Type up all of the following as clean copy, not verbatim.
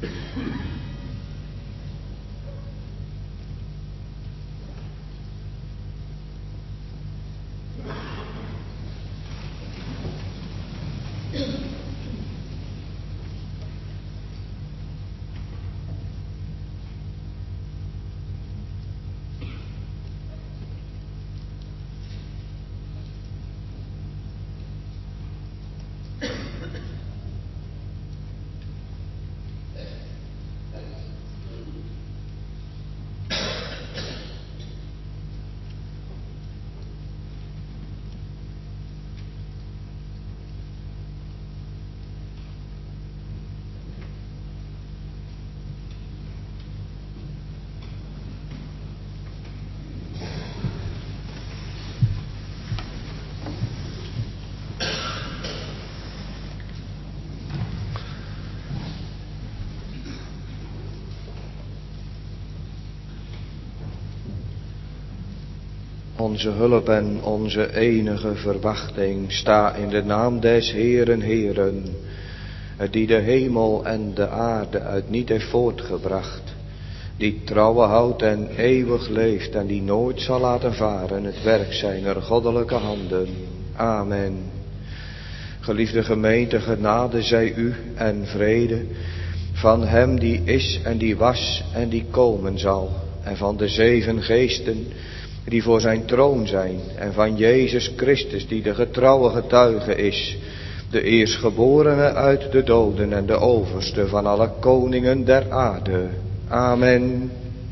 Onze hulp en onze enige verwachting, sta in de naam des Heeren, Heeren, die de hemel en de aarde uit niet heeft voortgebracht, die trouwe houdt en eeuwig leeft en die nooit zal laten varen het werk zijner goddelijke handen. Amen. Geliefde gemeente, genade zij u en vrede van hem die is en die was en die komen zal, en van de 7 geesten die voor zijn troon zijn, en van Jezus Christus die de getrouwe getuige is, de eerstgeborene uit de doden en de overste van alle koningen der aarde. Amen.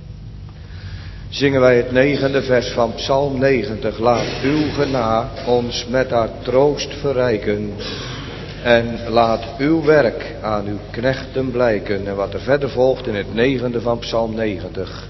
Zingen wij het 9e vers van Psalm 90. Laat uw genade ons met haar troost verrijken. En laat uw werk aan uw knechten blijken. En wat er verder volgt in het 9e van Psalm 90.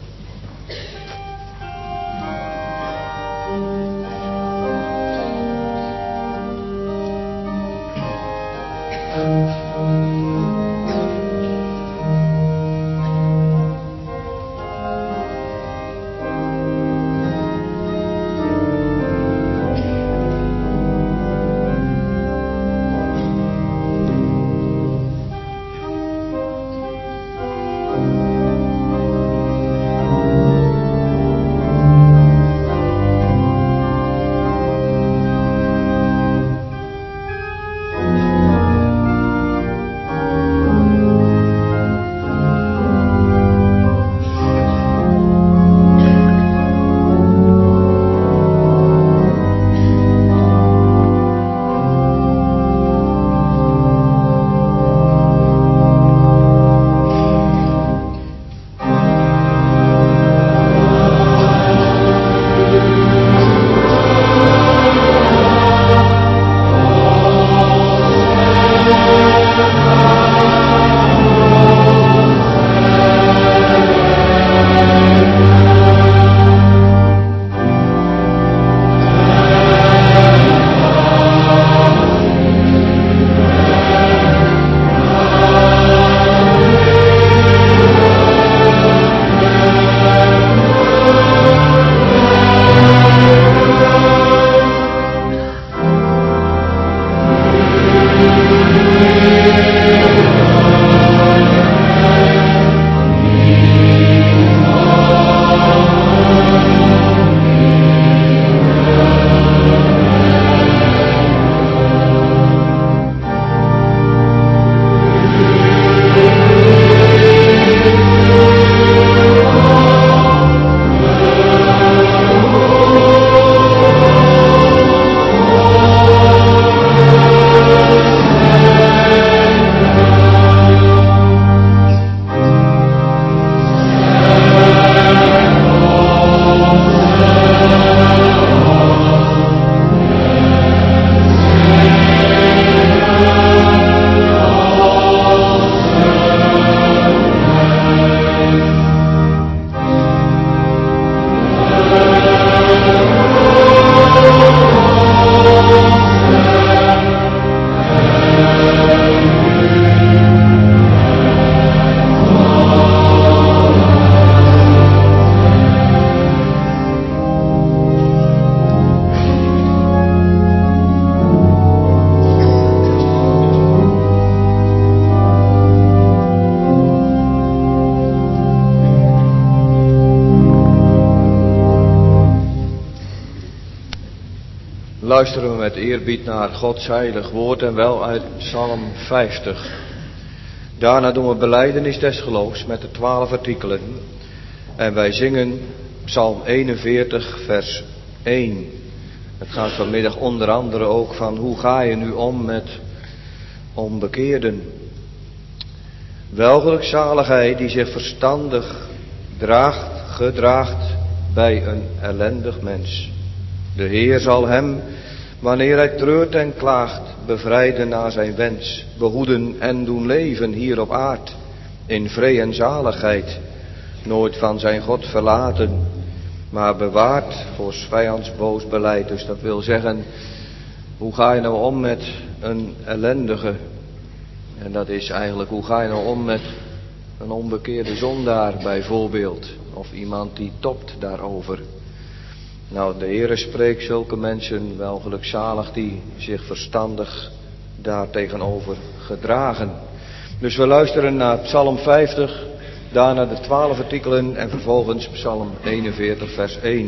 luisteren we met eerbied naar Gods heilig woord en wel uit Psalm 50. Daarna doen we belijdenis des geloofs met de 12 artikelen. En wij zingen Psalm 41 vers 1. Het gaat vanmiddag onder andere ook van hoe ga je nu om met onbekeerden. Welgelukzalig hij die zich verstandig gedraagt bij een ellendig mens. De Heer zal hem, wanneer hij treurt en klaagt, bevrijden naar zijn wens, behoeden en doen leven hier op aard, in vrede en zaligheid, nooit van zijn God verlaten, maar bewaard voor 's vijands boos beleid. Dus dat wil zeggen, hoe ga je nou om met een ellendige? En dat is eigenlijk, hoe ga je nou om met een onbekeerde zondaar bijvoorbeeld, of iemand die topt daarover. Nou, de Heere spreekt zulke mensen wel gelukzalig die zich verstandig daar tegenover gedragen. Dus we luisteren naar Psalm 50, daarna de 12 artikelen en vervolgens Psalm 41 vers 1.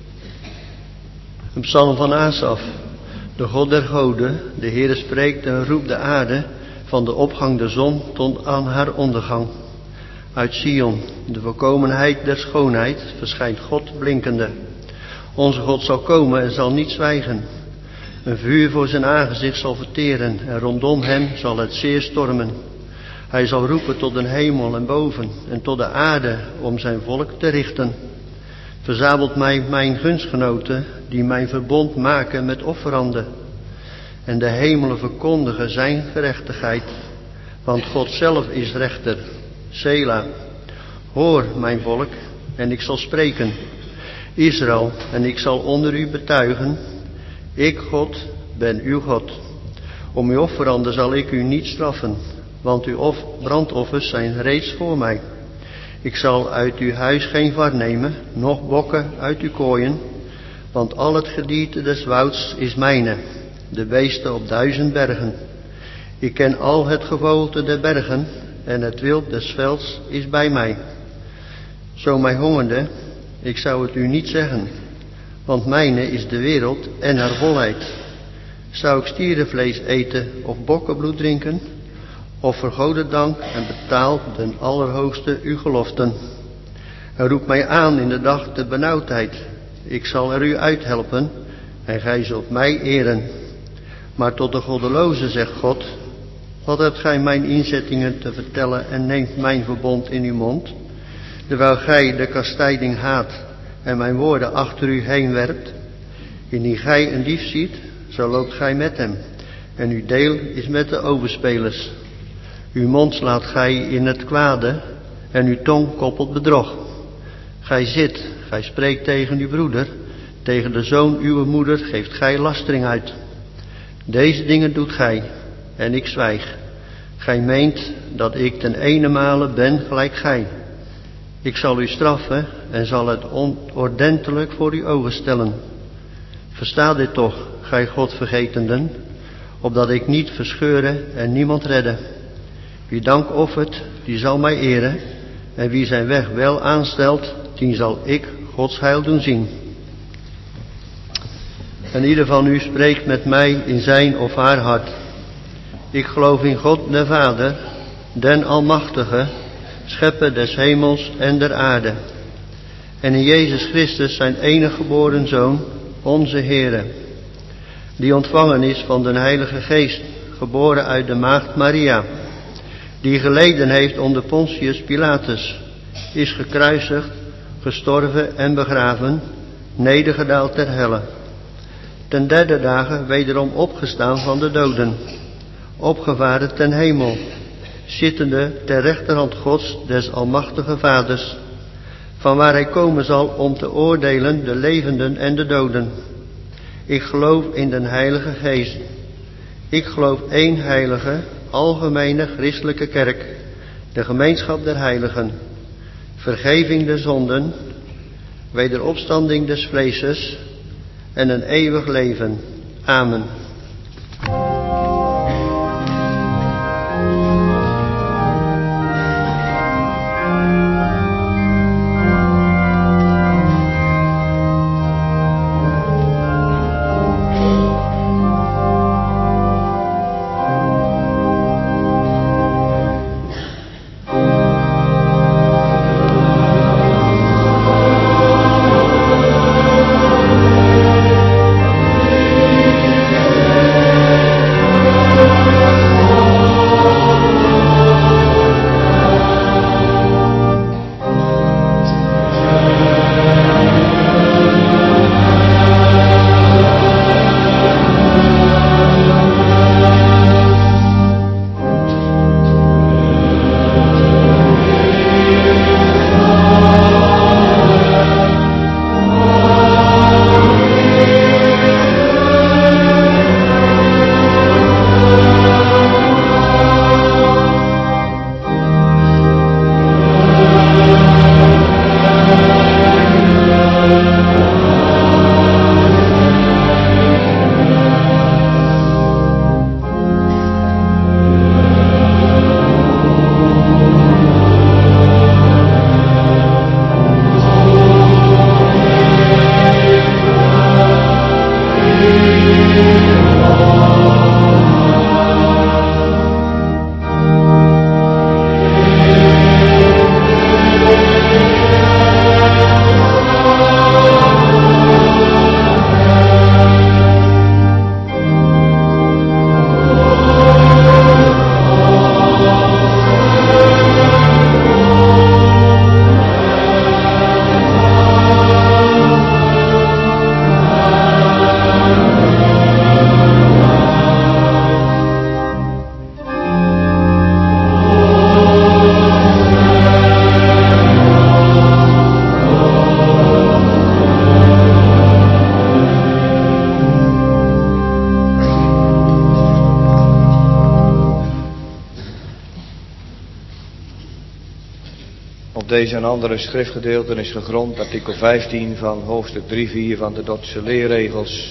Een psalm van Asaf. De God der goden, de Heere spreekt en roept de aarde van de opgang der zon tot aan haar ondergang. Uit Sion, de volkomenheid der schoonheid, verschijnt God blinkende. Onze God zal komen en zal niet zwijgen. Een vuur voor zijn aangezicht zal verteren en rondom hem zal het zeer stormen. Hij zal roepen tot de hemel en boven en tot de aarde om zijn volk te richten. Verzamelt mij mijn gunstgenoten die mijn verbond maken met offeranden. En de hemelen verkondigen zijn gerechtigheid, want God zelf is rechter. Sela, hoor mijn volk en ik zal spreken. Israël, en ik zal onder u betuigen, ik God ben uw God. Om uw offeranden zal ik u niet straffen, want uw brandoffers zijn reeds voor mij. Ik zal uit uw huis geen var nemen, noch bokken uit uw kooien, want al het gedierte des wouds is mijne, de beesten op 1000 bergen. Ik ken al het gevogelte der bergen, en het wild des velds is bij mij. Zo mij hongerde, ik zou het u niet zeggen, want mijne is de wereld en haar volheid. Zou ik stierenvlees eten of bokkenbloed drinken, of vergoden dank en betaal den Allerhoogste uw geloften? En roep mij aan in de dag der benauwdheid, ik zal er u uithelpen en gij zult mij eren. Maar tot de goddeloze zegt God, wat hebt gij mijn inzettingen te vertellen en neemt mijn verbond in uw mond? Terwijl gij de kastijding haat en mijn woorden achter u heen werpt. Indien gij een dief ziet, zo loopt gij met hem, en uw deel is met de overspelers. Uw mond slaat gij in het kwade, en uw tong koppelt bedrog. Gij spreekt tegen uw broeder, tegen de zoon uw moeder geeft gij lastering uit. Deze dingen doet gij, en ik zwijg. Gij meent dat ik ten enemale ben gelijk gij. Ik zal u straffen en zal het onordentelijk voor uw ogen stellen. Versta dit toch, gij Godvergetenden, opdat ik niet verscheuren en niemand redde. Wie dank offert, die zal mij eren, en wie zijn weg wel aanstelt, die zal ik Gods heil doen zien. En ieder van u spreekt met mij in zijn of haar hart. Ik geloof in God de Vader, den Almachtige, schepper des hemels en der aarde. En in Jezus Christus zijn enige geboren Zoon, onze Heere, die ontvangen is van den Heilige Geest, geboren uit de maagd Maria, die geleden heeft onder Pontius Pilatus, is gekruisigd, gestorven en begraven, nedergedaald ter helle. Ten derde dagen wederom opgestaan van de doden, opgevaren ten hemel, zittende ter rechterhand Gods des Almachtige Vaders, vanwaar hij komen zal om te oordelen de levenden en de doden. Ik geloof in den Heilige Geest. Ik geloof één heilige, algemene christelijke kerk, de gemeenschap der heiligen, vergeving der zonden, wederopstanding des vleeses en een eeuwig leven. Amen. Op deze en andere schriftgedeelten is gegrond artikel 15 van hoofdstuk 3-4 van de Dordtse leerregels.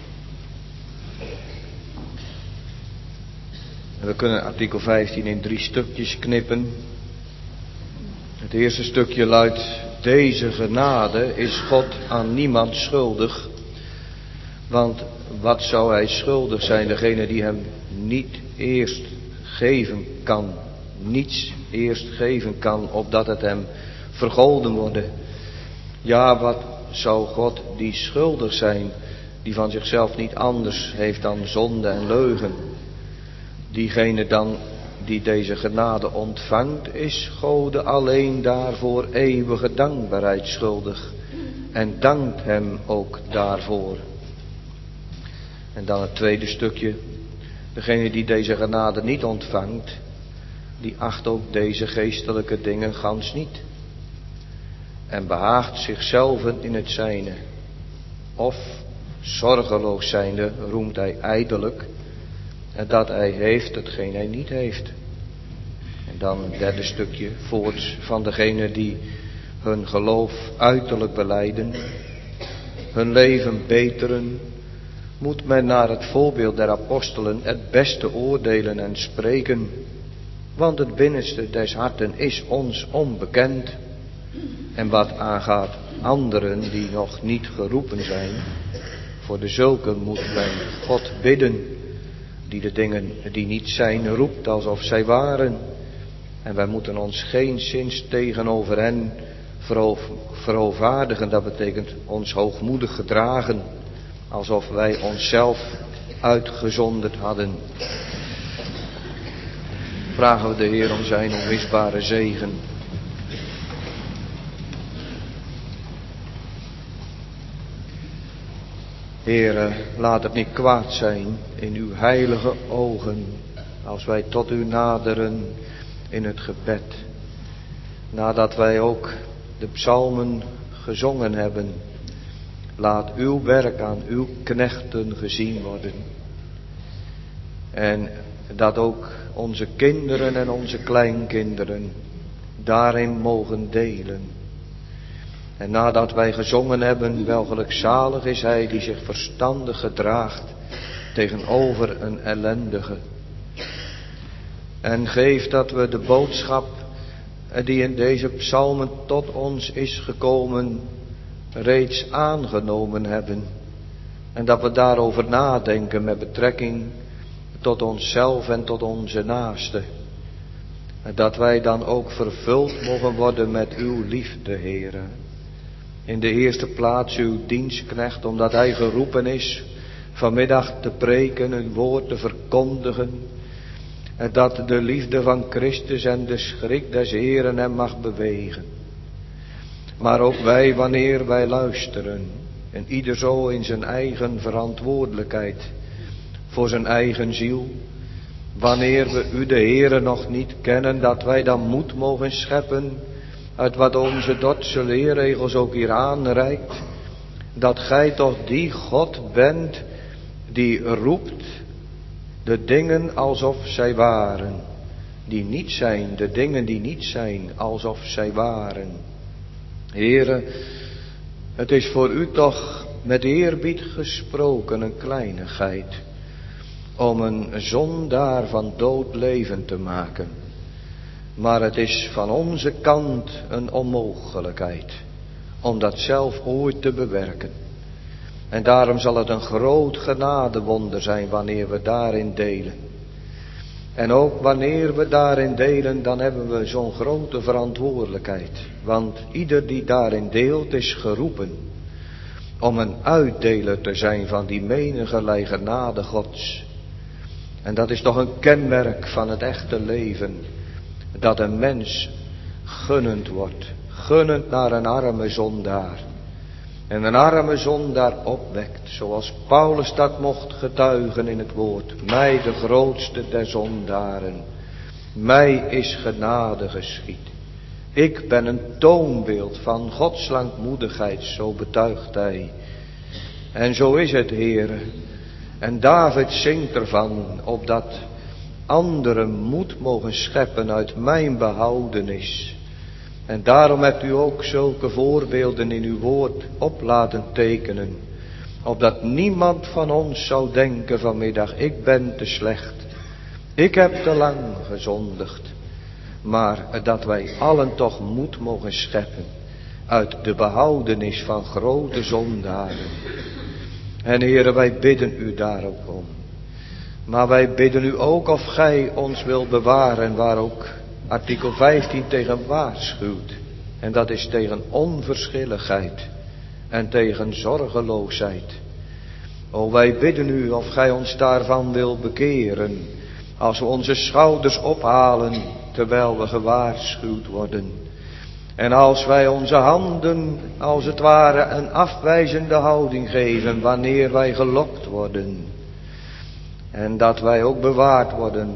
En we kunnen artikel 15 in 3 stukjes knippen. Het eerste stukje luidt: deze genade is God aan niemand schuldig. Want wat zou hij schuldig zijn, degene die hem niet eerst geven kan, niets eerst geven kan, opdat het hem vergolden worden. Ja, wat zou God die schuldig zijn, die van zichzelf niet anders heeft dan zonde en leugen. Diegene dan die deze genade ontvangt, is Gode alleen daarvoor eeuwige dankbaarheid schuldig. En dankt hem ook daarvoor. En dan het tweede stukje. Degene die deze genade niet ontvangt, die acht ook deze geestelijke dingen gans niet. En behaagt zichzelf in het zijne. Of, zorgeloos zijnde, roemt hij ijdelijk dat hij heeft hetgeen hij niet heeft. En dan het derde stukje, voorts van degene die hun geloof uiterlijk belijden, hun leven beteren, moet men naar het voorbeeld der apostelen het beste oordelen en spreken. Want het binnenste des harten is ons onbekend. En wat aangaat anderen die nog niet geroepen zijn, voor de zulken moet men God bidden, die de dingen die niet zijn roept alsof zij waren. En wij moeten ons geenszins tegenover hen verootvaardigen. Dat betekent ons hoogmoedig gedragen, alsof wij onszelf uitgezonderd hadden. Vragen we de Heer om zijn onmisbare zegen. Heere, laat het niet kwaad zijn in uw heilige ogen, als wij tot u naderen in het gebed. Nadat wij ook de psalmen gezongen hebben, laat uw werk aan uw knechten gezien worden. En dat ook onze kinderen en onze kleinkinderen daarin mogen delen. En nadat wij gezongen hebben, welgelijk zalig is hij die zich verstandig gedraagt tegenover een ellendige. En geef dat we de boodschap die in deze psalmen tot ons is gekomen reeds aangenomen hebben. En dat we daarover nadenken met betrekking tot onszelf en tot onze naasten. En dat wij dan ook vervuld mogen worden met uw liefde, Heere. In de eerste plaats uw dienstknecht, omdat hij geroepen is vanmiddag te preken, een woord te verkondigen. En dat de liefde van Christus en de schrik des Heeren hem mag bewegen. Maar ook wij, wanneer wij luisteren, en ieder zo in zijn eigen verantwoordelijkheid voor zijn eigen ziel. Wanneer we u de Heere nog niet kennen, dat wij dan moed mogen scheppen uit wat onze Dordtse leerregels ook hier aanreikt. Dat gij toch die God bent die roept de dingen alsof zij waren. Die niet zijn, de dingen die niet zijn alsof zij waren. Heere, het is voor u toch met eerbied gesproken een kleinigheid om een zondaar van dood leven te maken. Maar het is van onze kant een onmogelijkheid om dat zelf ooit te bewerken. En daarom zal het een groot genadewonder zijn wanneer we daarin delen. En ook wanneer we daarin delen, dan hebben we zo'n grote verantwoordelijkheid. Want ieder die daarin deelt is geroepen om een uitdeler te zijn van die menige genade Gods. En dat is toch een kenmerk van het echte leven. Dat een mens gunnend wordt. Gunnend naar een arme zondaar. En een arme zondaar opwekt. Zoals Paulus dat mocht getuigen in het woord. Mij de grootste der zondaren. Mij is genade geschied. Ik ben een toonbeeld van Gods langmoedigheid. Zo betuigt hij. En zo is het, Heere. En David zingt ervan, opdat anderen moed mogen scheppen uit mijn behoudenis. En daarom hebt u ook zulke voorbeelden in uw woord op laten tekenen. Opdat niemand van ons zou denken vanmiddag, ik ben te slecht. Ik heb te lang gezondigd. Maar dat wij allen toch moed mogen scheppen uit de behoudenis van grote zondaren. En Heere, wij bidden u daar ook om. Maar wij bidden u ook of gij ons wilt bewaren, waar ook artikel 15 tegen waarschuwt. En dat is tegen onverschilligheid en tegen zorgeloosheid. O, wij bidden u of gij ons daarvan wilt bekeren, als we onze schouders ophalen terwijl we gewaarschuwd worden. En als wij onze handen als het ware een afwijzende houding geven wanneer wij gelokt worden. En dat wij ook bewaard worden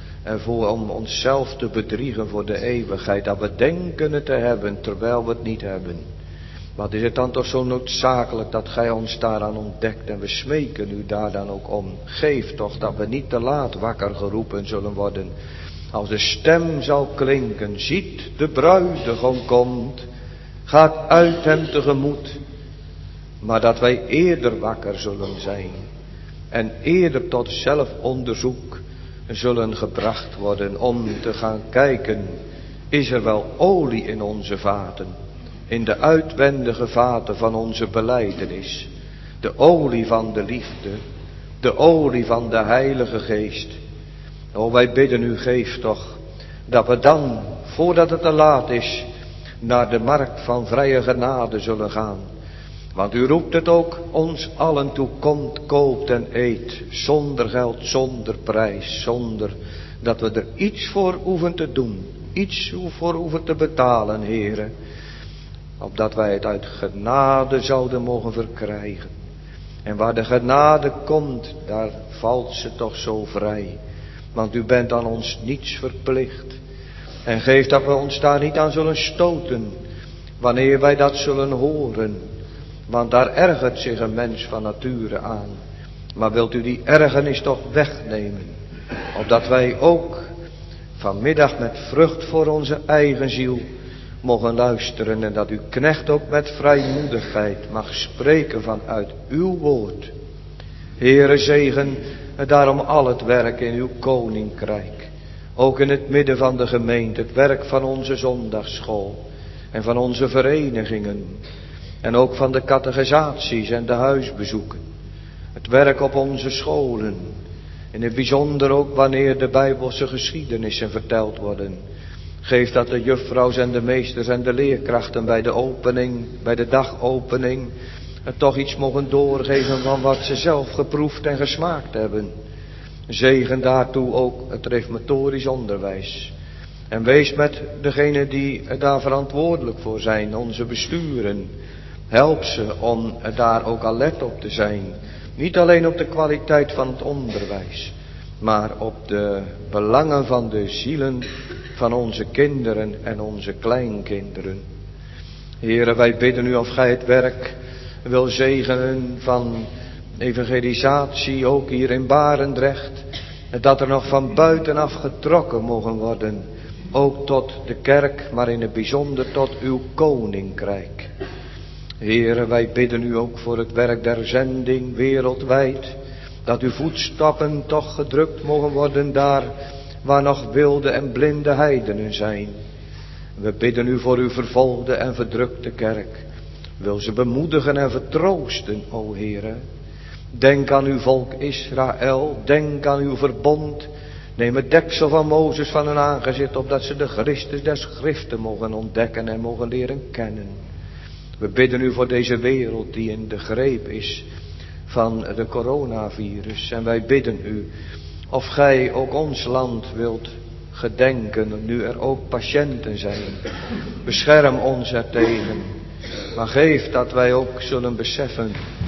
om onszelf te bedriegen voor de eeuwigheid. Dat we denken het te hebben terwijl we het niet hebben. Wat is het dan toch zo noodzakelijk dat gij ons daaraan ontdekt. En we smeken u daar dan ook om. Geef toch dat we niet te laat wakker geroepen zullen worden. Als de stem zal klinken, ziet de bruidegom komt, gaat uit hem tegemoet. Maar dat wij eerder wakker zullen zijn. En eerder tot zelfonderzoek zullen gebracht worden om te gaan kijken, is er wel olie in onze vaten, in de uitwendige vaten van onze belijdenis, de olie van de liefde, de olie van de Heilige Geest. O, wij bidden u, geef toch, dat we dan, voordat het te laat is, naar de markt van vrije genade zullen gaan. Want u roept het ook ons allen toe, komt, koopt en eet, zonder geld, zonder prijs, zonder dat we er iets voor hoeven te doen, iets voor hoeven te betalen, Heere, opdat wij het uit genade zouden mogen verkrijgen. En waar de genade komt, daar valt ze toch zo vrij, want u bent aan ons niets verplicht. En geef dat we ons daar niet aan zullen stoten, wanneer wij dat zullen horen. Want daar ergert zich een mens van nature aan. Maar wilt u die ergernis toch wegnemen, opdat wij ook vanmiddag met vrucht voor onze eigen ziel mogen luisteren. En dat uw knecht ook met vrijmoedigheid mag spreken vanuit uw woord. Heere, zegen daarom al het werk in uw koninkrijk. Ook in het midden van de gemeente, het werk van onze zondagsschool en van onze verenigingen. En ook van de catechisaties en de huisbezoeken. Het werk op onze scholen. In het bijzonder ook wanneer de Bijbelse geschiedenissen verteld worden. Geef dat de juffrouws en de meesters en de leerkrachten bij de opening, bij de dagopening, het toch iets mogen doorgeven van wat ze zelf geproefd en gesmaakt hebben. Zegen daartoe ook het reformatorisch onderwijs. En wees met degenen die daar verantwoordelijk voor zijn, onze besturen. Help ze om daar ook alert op te zijn. Niet alleen op de kwaliteit van het onderwijs, maar op de belangen van de zielen van onze kinderen en onze kleinkinderen. Heere, wij bidden u of gij het werk wil zegenen van evangelisatie, ook hier in Barendrecht. Dat er nog van buitenaf getrokken mogen worden. Ook tot de kerk, maar in het bijzonder tot uw koninkrijk. Heere, wij bidden u ook voor het werk der zending wereldwijd. Dat uw voetstappen toch gedrukt mogen worden daar waar nog wilde en blinde heidenen zijn. We bidden u voor uw vervolgde en verdrukte kerk. Wil ze bemoedigen en vertroosten, o Heere. Denk aan uw volk Israël, denk aan uw verbond. Neem het deksel van Mozes van hun aangezicht, opdat ze de Christus der Schriften mogen ontdekken en mogen leren kennen. We bidden u voor deze wereld die in de greep is van de coronavirus. En wij bidden u of gij ook ons land wilt gedenken, nu er ook patiënten zijn. Bescherm ons ertegen. Maar geef dat wij ook zullen beseffen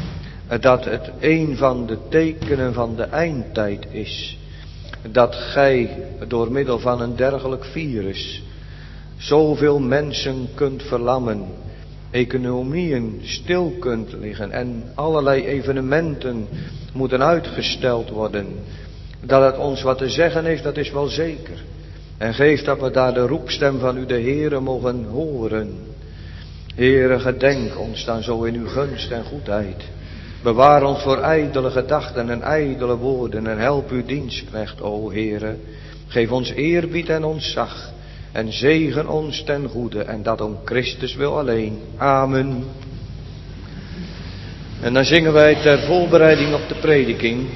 dat het een van de tekenen van de eindtijd is. Dat gij door middel van een dergelijk virus zoveel mensen kunt verlammen. Economieën stil kunt liggen en allerlei evenementen moeten uitgesteld worden. Dat het ons wat te zeggen heeft, dat is wel zeker. En geef dat we daar de roepstem van u de Heere mogen horen. Heere, gedenk ons dan zo in uw gunst en goedheid. Bewaar ons voor ijdele gedachten en ijdele woorden en help uw dienstknecht, o Heere. Geef ons eerbied en ontzag en zegen ons ten goede en dat om Christus wil alleen. Amen. En dan zingen wij ter voorbereiding op de prediking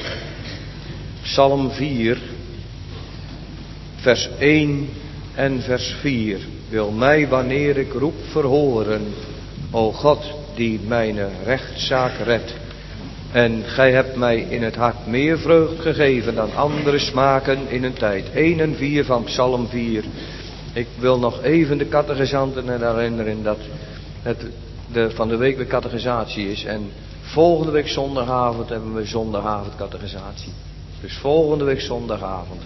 Psalm 4, vers 1 en vers 4. Wil mij wanneer ik roep verhoren, o God die mijn rechtszaak redt. En gij hebt mij in het hart meer vreugd gegeven dan andere smaken in een tijd. 1 en 4 van Psalm 4. Ik wil nog even de catechizanten herinneren dat het van de week weer catechisatie is. En volgende week zondagavond hebben we zondagavond catechisatie. Dus volgende week zondagavond.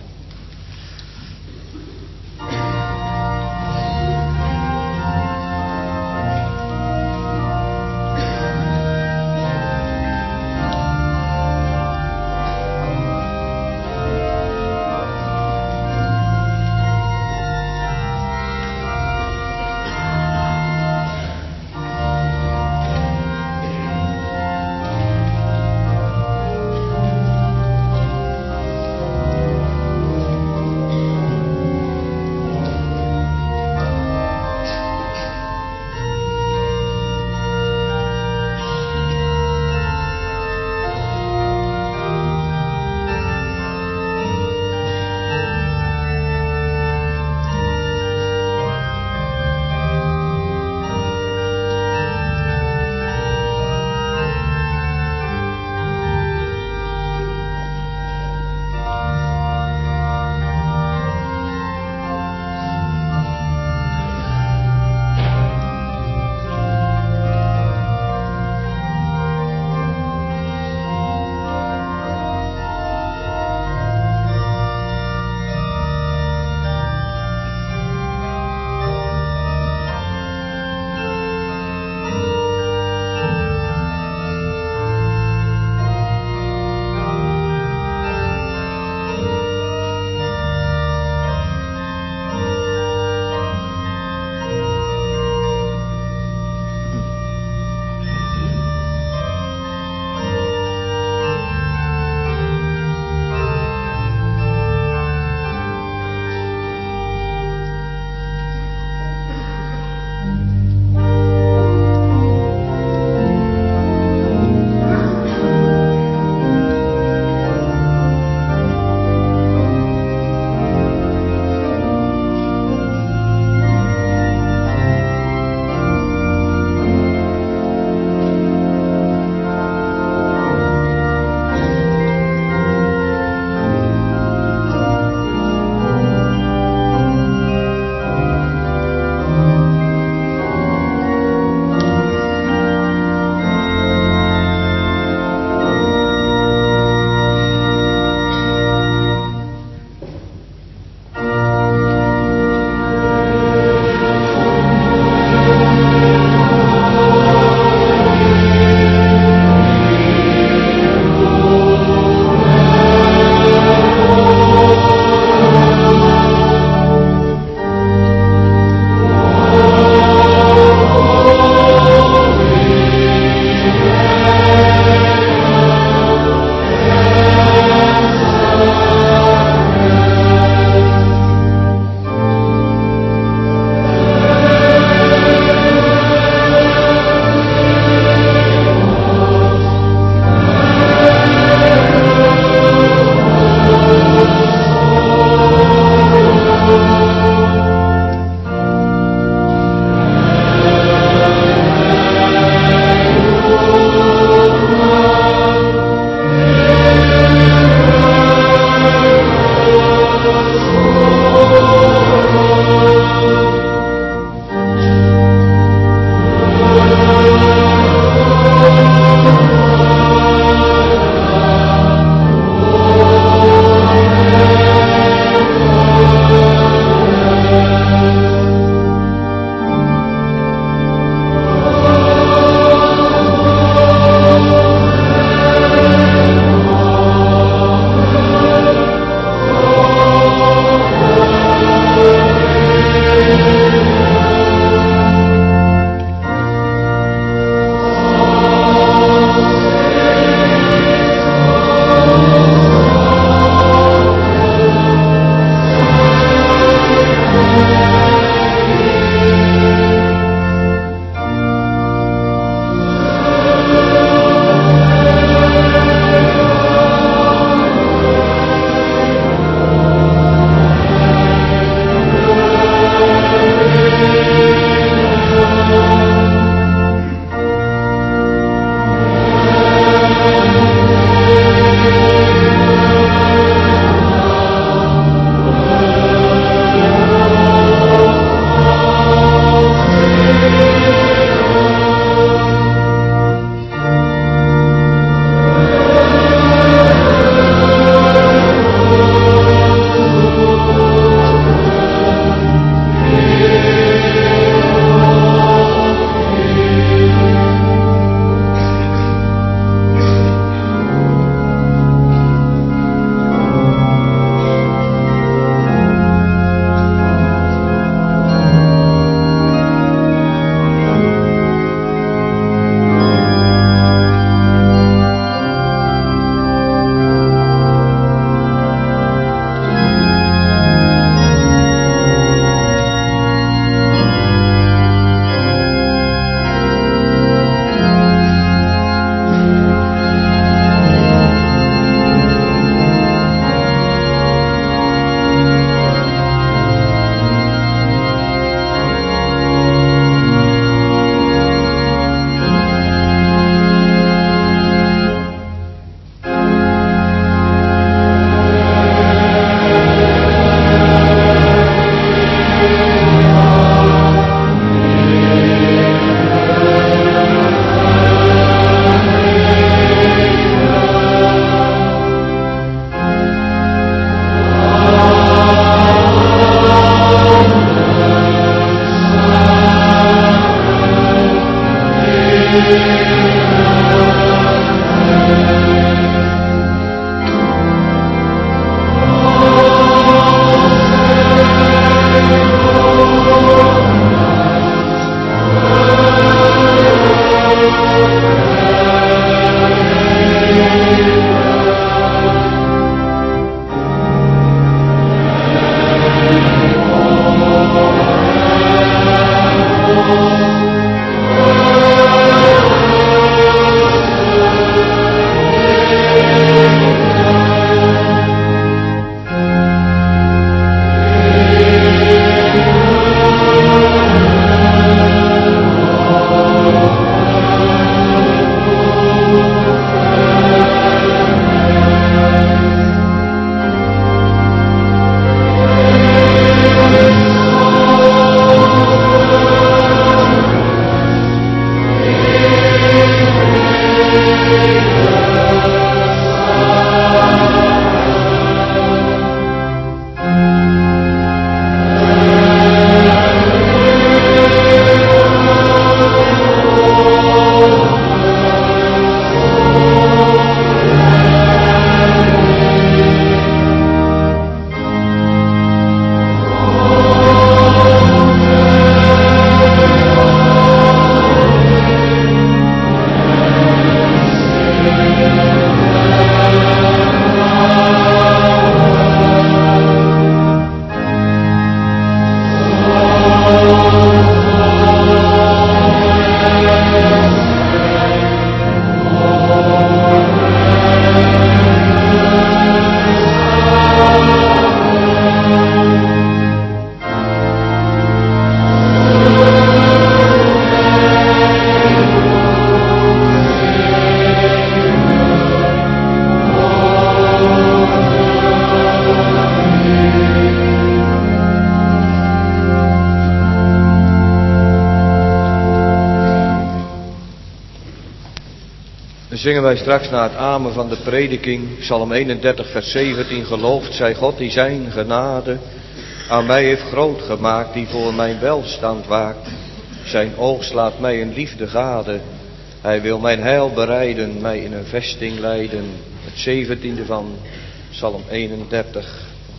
Zingen wij straks na het amen van de prediking, Psalm 31 vers 17, geloofd zij God die zijn genade aan mij heeft groot gemaakt, die voor mijn welstand waakt. Zijn oog slaat mij in liefde gade, hij wil mijn heil bereiden, mij in een vesting leiden. Het 17e van Psalm 31.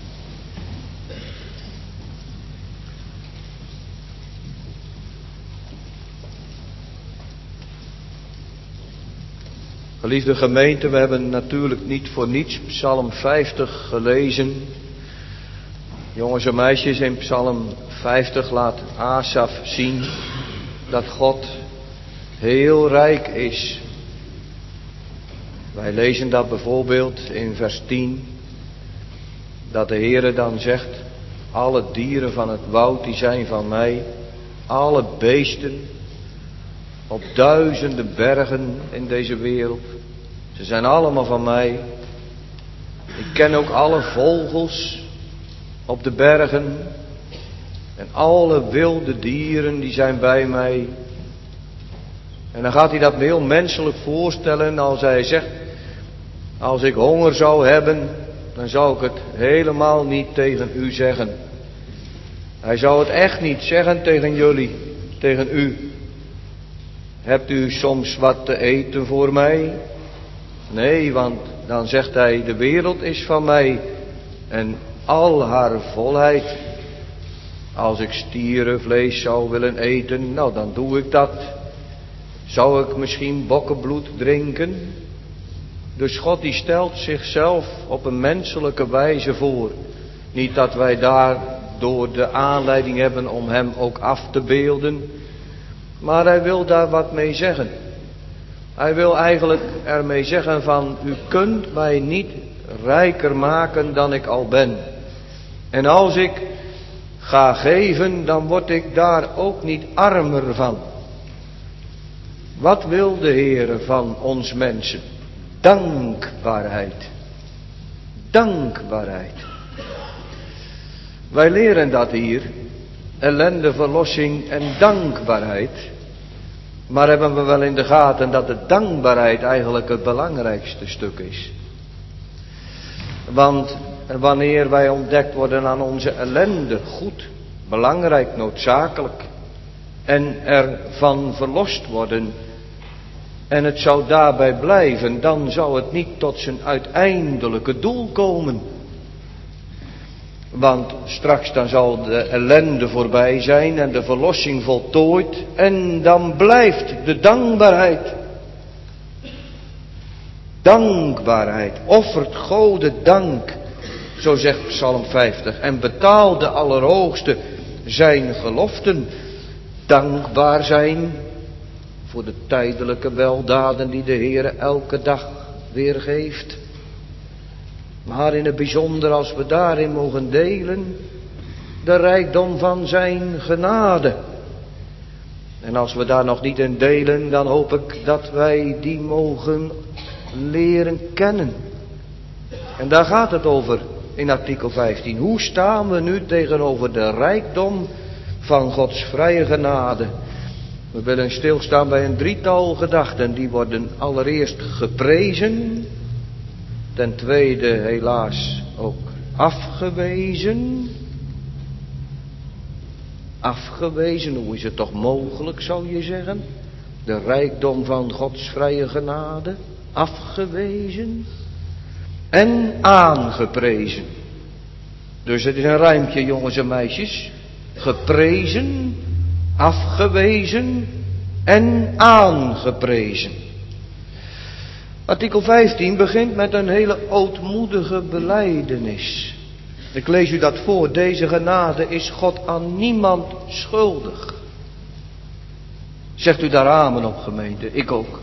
Geliefde gemeente, we hebben natuurlijk niet voor niets Psalm 50 gelezen. Jongens en meisjes, in Psalm 50 laat Asaf zien dat God heel rijk is. Wij lezen dat bijvoorbeeld in vers 10, dat de Heere dan zegt, alle dieren van het woud die zijn van mij, alle beesten op duizenden bergen in deze wereld, ze zijn allemaal van mij. Ik ken ook alle vogels op de bergen en alle wilde dieren die zijn bij mij. En dan gaat hij dat heel menselijk voorstellen als hij zegt, als ik honger zou hebben, dan zou ik het helemaal niet tegen u zeggen. Hij zou het echt niet zeggen tegen jullie, tegen u. Hebt u soms wat te eten voor mij? Nee, want dan zegt hij, de wereld is van mij en al haar volheid. Als ik stierenvlees zou willen eten, nou dan doe ik dat. Zou ik misschien bokkenbloed drinken? Dus God die stelt zichzelf op een menselijke wijze voor. Niet dat wij daardoor de aanleiding hebben om hem ook af te beelden. Maar hij wil daar wat mee zeggen. Hij wil eigenlijk ermee zeggen van, u kunt mij niet rijker maken dan ik al ben. En als ik ga geven, dan word ik daar ook niet armer van. Wat wil de Heere van ons mensen? Dankbaarheid. Dankbaarheid. Wij leren dat hier. Ellende, verlossing en dankbaarheid. Maar hebben we wel in de gaten dat de dankbaarheid eigenlijk het belangrijkste stuk is. Want wanneer wij ontdekt worden aan onze ellende, goed, belangrijk, noodzakelijk. En ervan verlost worden. En het zou daarbij blijven, dan zou het niet tot zijn uiteindelijke doel komen. Want straks dan zal de ellende voorbij zijn en de verlossing voltooid. En dan blijft de dankbaarheid. Dankbaarheid. Offert Gode dank. Zo zegt Psalm 50. En betaal de Allerhoogste zijn geloften. Dankbaar zijn voor de tijdelijke weldaden die de Heere elke dag weer geeft. Maar in het bijzonder als we daarin mogen delen, de rijkdom van zijn genade. En als we daar nog niet in delen, dan hoop ik dat wij die mogen leren kennen. En daar gaat het over in artikel 15. Hoe staan we nu tegenover de rijkdom van Gods vrije genade? We willen stilstaan bij een drietal gedachten. Die worden allereerst geprezen. Ten tweede helaas ook afgewezen. Afgewezen, hoe is het toch mogelijk, zou je zeggen? De rijkdom van Gods vrije genade. Afgewezen. En aangeprezen. Dus het is een rijmpje, jongens en meisjes. Geprezen, afgewezen en aangeprezen. Artikel 15 begint met een hele ootmoedige belijdenis. Ik lees u dat voor. Deze genade is God aan niemand schuldig. Zegt u daar amen op, gemeente? Ik ook.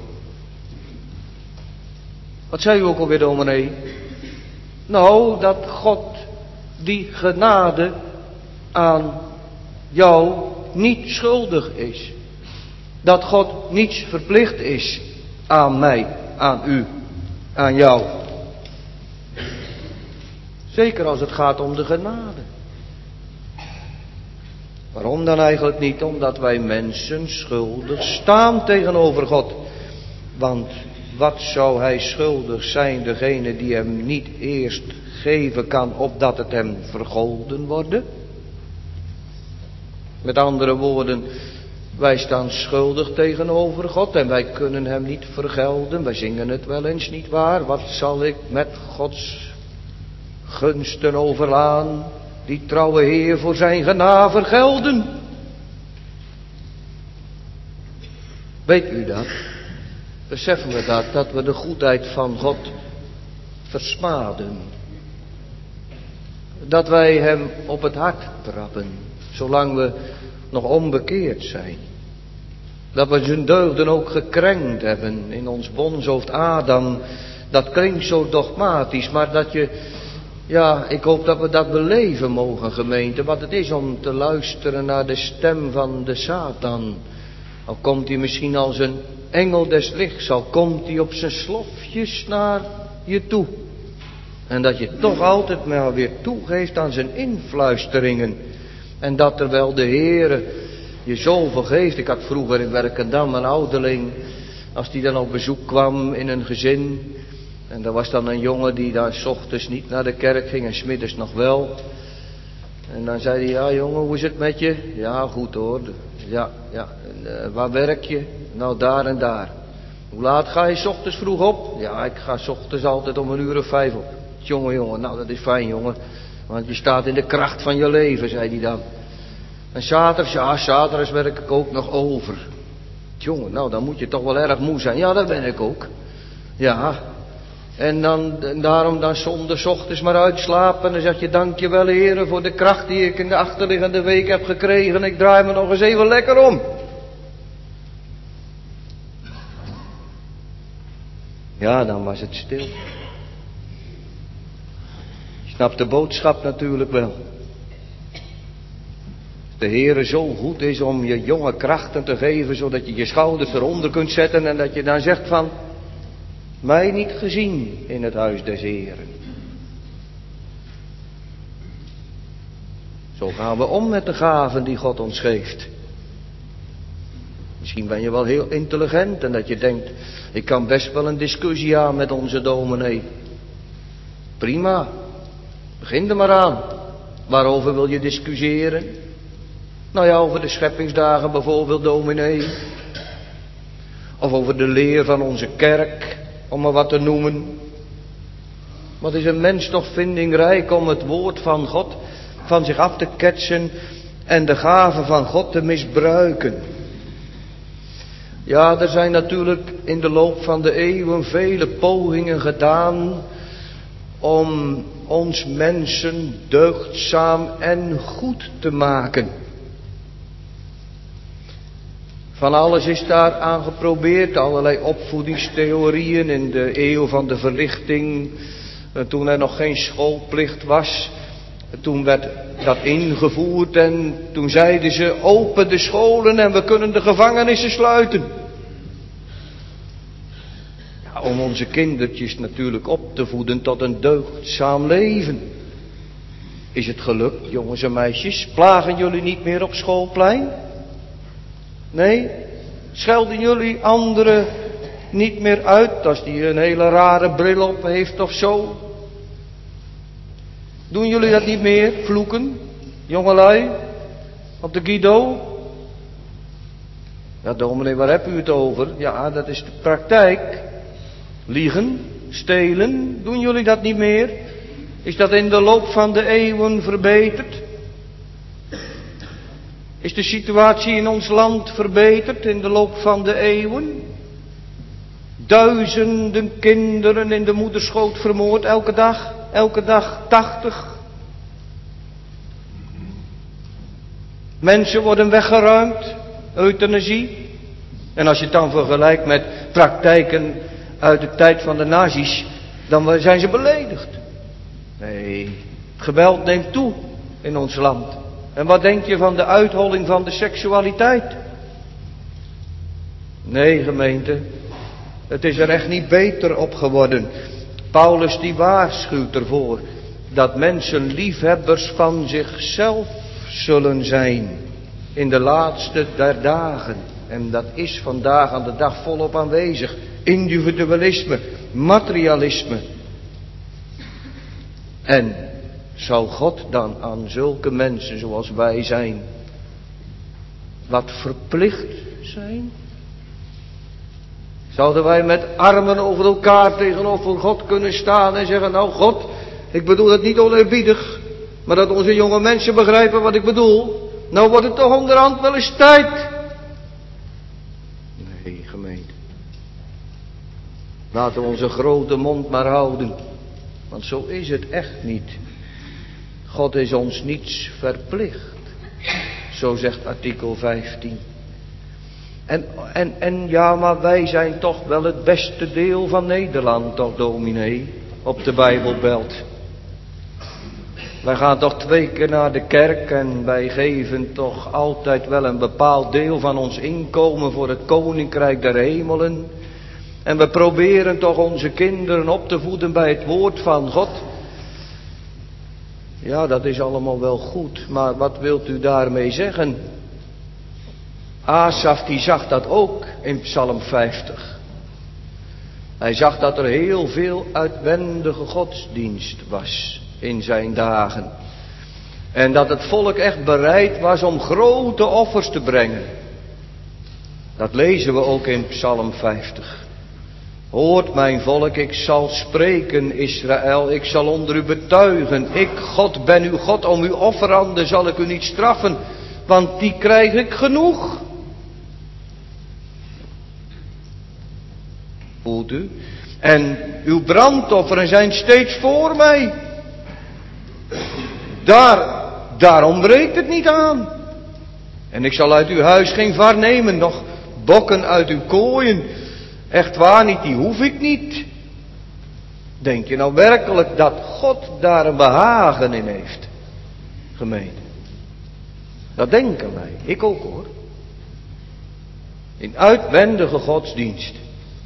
Wat zei u ook alweer, dominee? Nou, dat God die genade aan jou niet schuldig is. Dat God niets verplicht is aan mij, aan u, aan jou. Zeker als het gaat om de genade. Waarom dan eigenlijk niet? Omdat wij mensen schuldig staan tegenover God. Want Wat zou hij schuldig zijn, degene die hem niet eerst geven kan, opdat het hem vergolden worden? Met andere woorden, wij staan schuldig tegenover God en wij kunnen hem niet vergelden. Wij zingen het wel eens, niet waar? Wat zal ik met Gods gunsten overlaan, die trouwe Heer voor zijn genade vergelden? Weet u dat? Beseffen we dat we de goedheid van God versmaden? Dat wij hem op het hart trappen, zolang we nog onbekeerd zijn. Dat we zijn deugden ook gekrenkt hebben in ons bondshoofd Adam. Dat klinkt zo dogmatisch, maar dat je, ja, ik hoop dat we dat beleven mogen, gemeente. Wat het is om te luisteren naar de stem van de Satan. Al komt hij misschien als een engel des lichts, al komt hij op zijn slofjes naar je toe. En dat je toch altijd maar weer toegeeft aan zijn influisteringen. En dat terwijl de Heere je zoveel geeft. Ik had vroeger in Werkendam een ouderling, als die dan op bezoek kwam in een gezin. En er was dan een jongen die daar 's ochtends niet naar de kerk ging en 's middags nog wel. En dan zei hij, ja jongen, hoe is het met je? Ja, goed hoor. Ja. En, waar werk je? Nou, daar en daar. Hoe laat ga je 's ochtends vroeg op? Ja, ik ga 's ochtends altijd om 1:05 op. Jongen, nou dat is fijn jongen. Want je staat in de kracht van je leven, zei hij dan. En zaterdags, ja, zaterdags werk ik ook nog over. Jongen, nou dan moet je toch wel erg moe zijn. Ja, dat ben ik ook. Ja. En daarom dan zondags ochtends maar uitslapen. En dan zeg je, dankjewel Heere voor de kracht die ik in de achterliggende week heb gekregen. Ik draai me nog eens even lekker om. Ja, dan was het stil. Je snapt de boodschap natuurlijk wel. De Heere zo goed is om je jonge krachten te geven, zodat je je schouders eronder kunt zetten en dat je dan zegt van, mij niet gezien in het huis des Heeren. Zo gaan we om met de gaven die God ons geeft. Misschien ben je wel heel intelligent en dat je denkt, ik kan best wel een discussie aan met onze dominee. Prima, begin er maar aan. Waarover wil je discussiëren? Nou ja, over de scheppingsdagen bijvoorbeeld, dominee. Of over de leer van onze kerk, om maar wat te noemen. Wat is een mens toch vindingrijk om het woord van God van zich af te ketsen en de gaven van God te misbruiken. Ja, er zijn natuurlijk in de loop van de eeuwen vele pogingen gedaan om ons mensen deugdzaam en goed te maken. Van alles is daar aan geprobeerd, allerlei opvoedingstheorieën in de eeuw van de verlichting, toen er nog geen schoolplicht was. Toen werd dat ingevoerd en toen zeiden ze, open de scholen en we kunnen de gevangenissen sluiten. Ja, om onze kindertjes natuurlijk op te voeden tot een deugdzaam leven. Is het gelukt, jongens en meisjes? Plagen jullie niet meer op schoolplein? Nee? Schelden jullie anderen niet meer uit als die een hele rare bril op heeft of zo? Doen jullie dat niet meer? Vloeken? Jongelui? Op de Guido? Ja, dominee, waar heb u het over? Ja, dat is de praktijk. Liegen? Stelen? Doen jullie dat niet meer? Is dat in de loop van de eeuwen verbeterd? Is de situatie in ons land verbeterd in de loop van de eeuwen? Duizenden kinderen in de moederschoot vermoord elke dag 80. Mensen worden weggeruimd, euthanasie. En als je het dan vergelijkt met praktijken uit de tijd van de nazi's, dan zijn ze beledigd. Nee, het geweld neemt toe in ons land. En wat denk je van de uitholling van de seksualiteit? Nee, gemeente, het is er echt niet beter op geworden. Paulus die waarschuwt ervoor dat mensen liefhebbers van zichzelf zullen zijn in de laatste der dagen. En dat is vandaag aan de dag volop aanwezig. Individualisme, materialisme. En zou God dan aan zulke mensen zoals wij zijn wat verplicht zijn? Zouden wij met armen over elkaar tegenover God kunnen staan en zeggen, nou God, ik bedoel het niet oneerbiedig, maar dat onze jonge mensen begrijpen wat ik bedoel. Nou wordt het toch onderhand wel eens tijd. Nee, gemeente. Laten we onze grote mond maar houden. Want zo is het echt niet. God is ons niets verplicht. Zo zegt artikel 15. En ja, maar wij zijn toch wel het beste deel van Nederland, toch dominee, op de Bijbelbelt. Wij gaan toch 2 keer naar de kerk en wij geven toch altijd wel een bepaald deel van ons inkomen voor het koninkrijk der hemelen. En we proberen toch onze kinderen op te voeden bij het woord van God. Ja, dat is allemaal wel goed, maar wat wilt u daarmee zeggen? Asaf die zag dat ook in Psalm 50. Hij zag dat er heel veel uitwendige godsdienst was in zijn dagen. En dat het volk echt bereid was om grote offers te brengen. Dat lezen we ook in Psalm 50. Hoort mijn volk, ik zal spreken, Israël, ik zal onder u betuigen. Ik, God, ben uw God, om uw offeranden zal ik u niet straffen, want die krijg ik genoeg. Voelt u? En uw brandofferen zijn steeds voor mij. Daar ontbreekt het niet aan. En ik zal uit uw huis geen var nemen, nog bokken uit uw kooien. Echt waar niet, die hoef ik niet. Denk je nou werkelijk dat God daar een behagen in heeft? Gemeente. Dat denken wij. Ik ook hoor. In uitwendige godsdienst.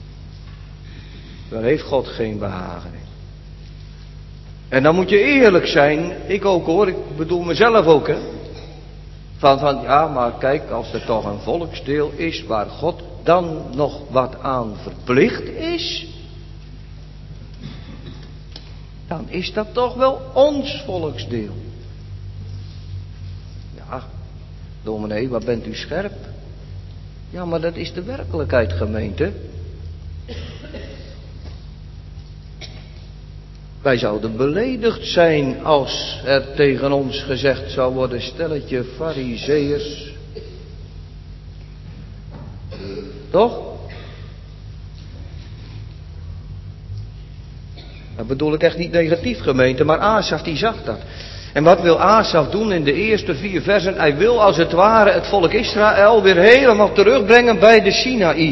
Daar heeft God geen behagen in. En dan moet je eerlijk zijn. Ik ook hoor. Ik bedoel mezelf ook hè. Van ja maar kijk, als er toch een volksdeel is waar God dan nog wat aan verplicht is, dan is dat toch wel ons volksdeel. Ja, dominee, wat bent u scherp? Ja, maar dat is de werkelijkheid, gemeente. Wij zouden beledigd zijn als er tegen ons gezegd zou worden, stelletje farizeeërs. Toch? Dat bedoel ik echt niet negatief, gemeente, maar Asaf die zag dat. En wat wil Asaf doen in de eerste 4 versen? Hij wil als het ware het volk Israël weer helemaal terugbrengen bij de Sinaï.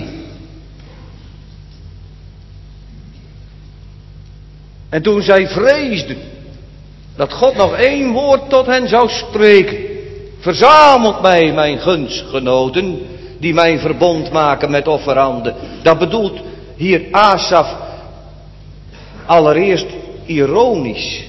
En toen zij vreesden dat God nog 1 woord tot hen zou spreken. Verzamelt mij, mijn gunstgenoten, die mijn verbond maken met offeranden. Dat bedoelt hier Asaf allereerst ironisch.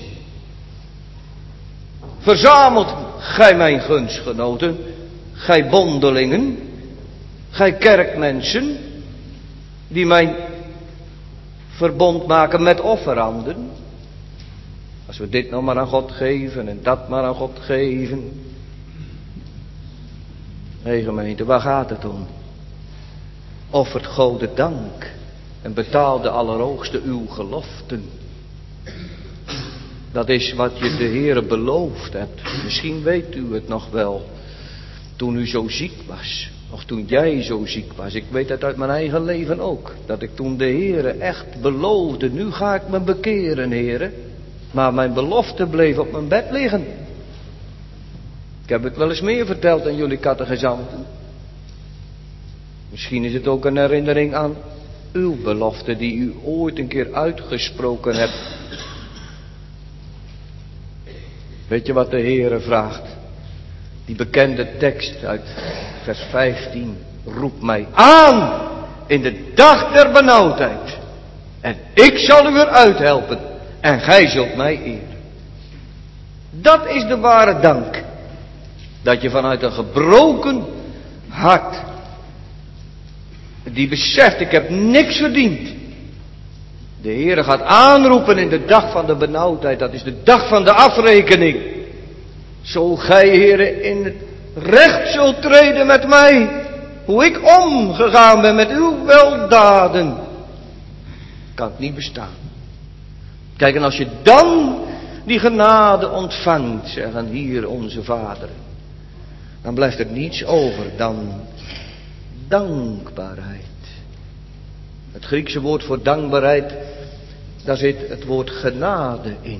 Verzamelt gij mijn gunstgenoten, gij bondelingen, gij kerkmensen, die mijn verbond maken met offeranden. Als we dit nou maar aan God geven en dat maar aan God geven. Nee gemeente, waar gaat het om? Offert God de dank en betaal de Allerhoogste uw geloften. Dat is wat je de Heere beloofd hebt. Misschien weet u het nog wel. Toen u zo ziek was. Of toen jij zo ziek was. Ik weet het uit mijn eigen leven ook. Dat ik toen de Heere echt beloofde. Nu ga ik me bekeren, Heere. Maar mijn belofte bleef op mijn bed liggen. Ik heb het wel eens meer verteld aan jullie catechizanten. Misschien is het ook een herinnering aan uw belofte die u ooit een keer uitgesproken hebt. Weet je wat de Heere vraagt? Die bekende tekst uit vers 15. Roep mij aan in de dag der benauwdheid. En ik zal u eruit helpen. En gij zult mij eren. Dat is de ware dank. Dat je vanuit een gebroken hart Die beseft, ik heb niks verdiend. De Heere gaat aanroepen in de dag van de benauwdheid. Dat is de dag van de afrekening. Zo gij, Heere, in het recht zult treden met mij. Hoe ik omgegaan ben met uw weldaden. Kan het niet bestaan. Kijk, en als je dan die genade ontvangt, zeggen hier onze Vader, dan blijft er niets over dan dankbaarheid. Het Griekse woord voor dankbaarheid, daar zit het woord genade in.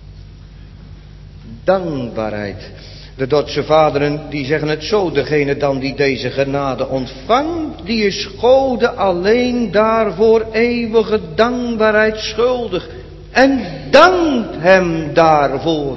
Dankbaarheid. De Dordtse vaderen die zeggen het zo, degene dan die deze genade ontvangt, die is Gode alleen daarvoor eeuwige dankbaarheid schuldig. En dankt hem daarvoor.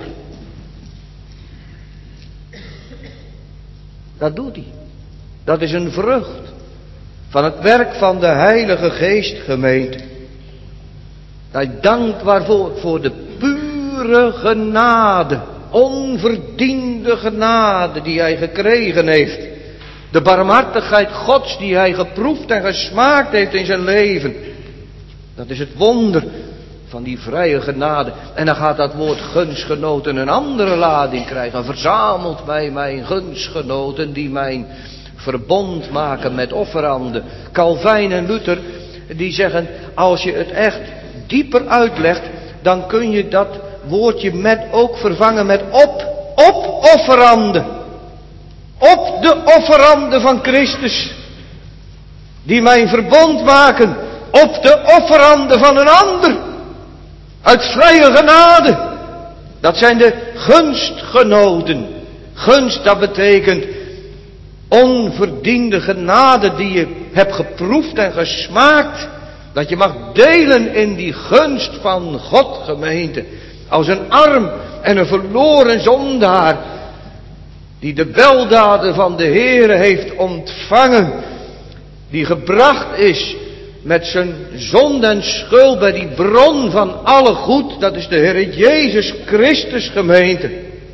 Dat doet hij. Dat is een vrucht van het werk van de Heilige Geest, gemeente. Hij dankt waarvoor? Voor de pure genade, onverdiende genade die hij gekregen heeft. De barmhartigheid Gods die hij geproefd en gesmaakt heeft in zijn leven. Dat is het wonder van die vrije genade. En dan gaat dat woord gunstgenoten een andere lading krijgen. Verzameld bij mijn gunstgenoten die mijn verbond maken met offeranden. Calvijn en Luther die zeggen, als je het echt dieper uitlegt, dan kun je dat woordje met ook vervangen met offeranden. Op de offeranden van Christus. Die mijn verbond maken. Op de offeranden van een ander. Uit vrije genade. Dat zijn de gunstgenoten. Gunst, dat betekent onverdiende genade die je hebt geproefd en gesmaakt. Dat je mag delen in die gunst van God, gemeente. Als een arm en een verloren zondaar. Die de weldaden van de Heere heeft ontvangen. Die gebracht is met zijn zonde en schuld bij die bron van alle goed. Dat is de Heere Jezus Christus, gemeente.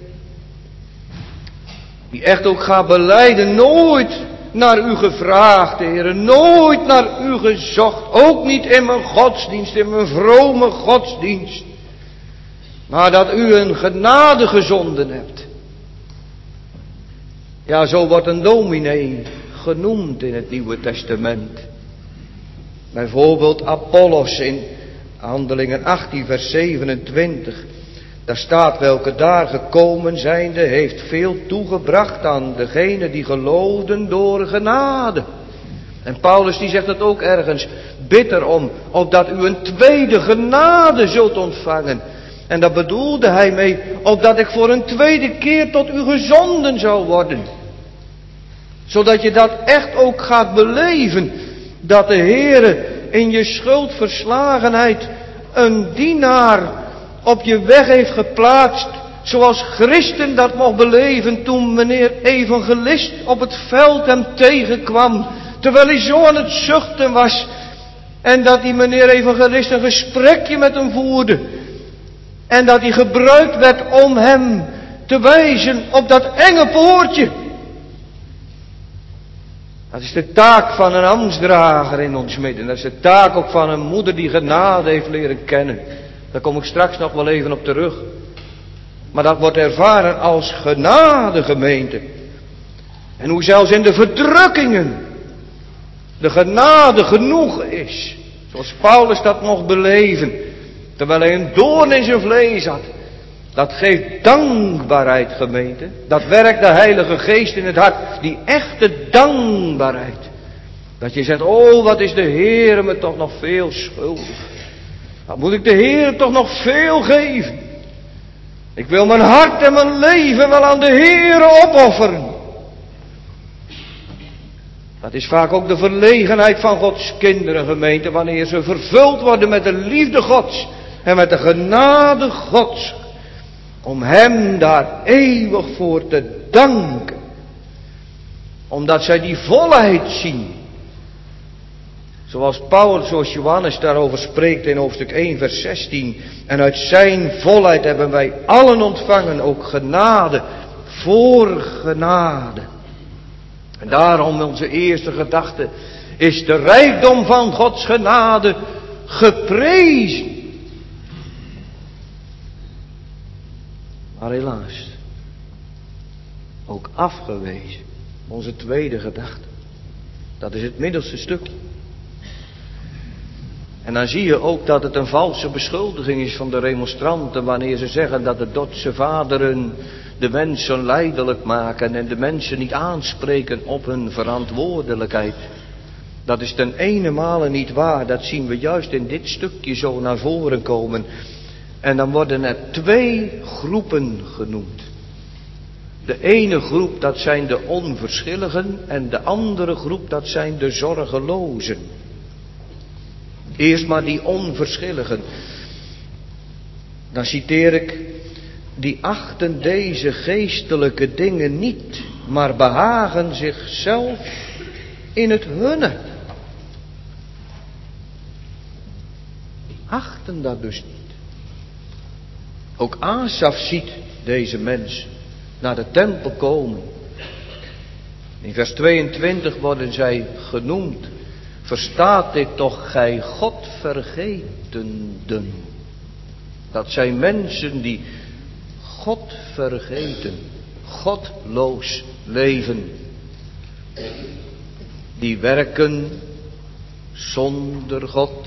Die echt ook gaat belijden, nooit naar u gevraagd, Heere, nooit naar u gezocht. Ook niet in mijn godsdienst, in mijn vrome godsdienst. Maar dat u een genade gezonden hebt. Ja, zo wordt een dominee genoemd in het Nieuwe Testament. Bijvoorbeeld Apollos in Handelingen 18 vers 27. Daar staat, welke daar gekomen zijnde heeft veel toegebracht aan degene die geloofden door genade. En Paulus die zegt het ook ergens, bid erom, opdat u een tweede genade zult ontvangen. En daar bedoelde hij mee, opdat ik voor een tweede keer tot u gezonden zou worden. Zodat je dat echt ook gaat beleven. Dat de Heere in je schuldverslagenheid een dienaar op je weg heeft geplaatst. Zoals Christen dat mocht beleven toen meneer evangelist op het veld hem tegenkwam. Terwijl hij zo aan het zuchten was. En dat die meneer evangelist een gesprekje met hem voerde. En dat hij gebruikt werd om hem te wijzen op dat enge poortje. Dat is de taak van een ambtsdrager in ons midden. Dat is de taak ook van een moeder die genade heeft leren kennen. Daar kom ik straks nog wel even op terug. Maar dat wordt ervaren als genade, gemeente. En hoe zelfs in de verdrukkingen de genade genoeg is. Zoals Paulus dat mocht beleven. Terwijl hij een doorn in zijn vlees had. Dat geeft dankbaarheid, gemeente. Dat werkt de Heilige Geest in het hart. Die echte dankbaarheid. Dat je zegt, oh wat is de Heere me toch nog veel schuldig. Wat moet ik de Heere toch nog veel geven. Ik wil mijn hart en mijn leven wel aan de Heere opofferen. Dat is vaak ook de verlegenheid van Gods kinderen, gemeente. Wanneer ze vervuld worden met de liefde Gods. En met de genade Gods. Om hem daar eeuwig voor te danken. Omdat zij die volheid zien. Zoals Johannes daarover spreekt in hoofdstuk 1 vers 16. En uit zijn volheid hebben wij allen ontvangen ook genade voor genade. En daarom onze eerste gedachte is de rijkdom van Gods genade geprezen. Maar helaas, ook afgewezen. Onze tweede gedachte. Dat is het middelste stukje. En dan zie je ook dat het een valse beschuldiging is van de remonstranten wanneer ze zeggen dat de Dordtse vaderen de mensen lijdelijk maken en de mensen niet aanspreken op hun verantwoordelijkheid. Dat is ten ene male niet waar, dat zien we juist in dit stukje zo naar voren komen. En dan worden er twee groepen genoemd. De ene groep dat zijn de onverschilligen en de andere groep dat zijn de zorgelozen. Eerst maar die onverschilligen. Dan citeer ik: die achten deze geestelijke dingen niet, maar behagen zichzelf in het hunne. Die achten dat dus niet. Ook Asaf ziet deze mens naar de tempel komen. In vers 22 worden zij genoemd. Verstaat dit toch, gij Godvergetenden? Dat zijn mensen die God vergeten, godloos leven. Die werken zonder God.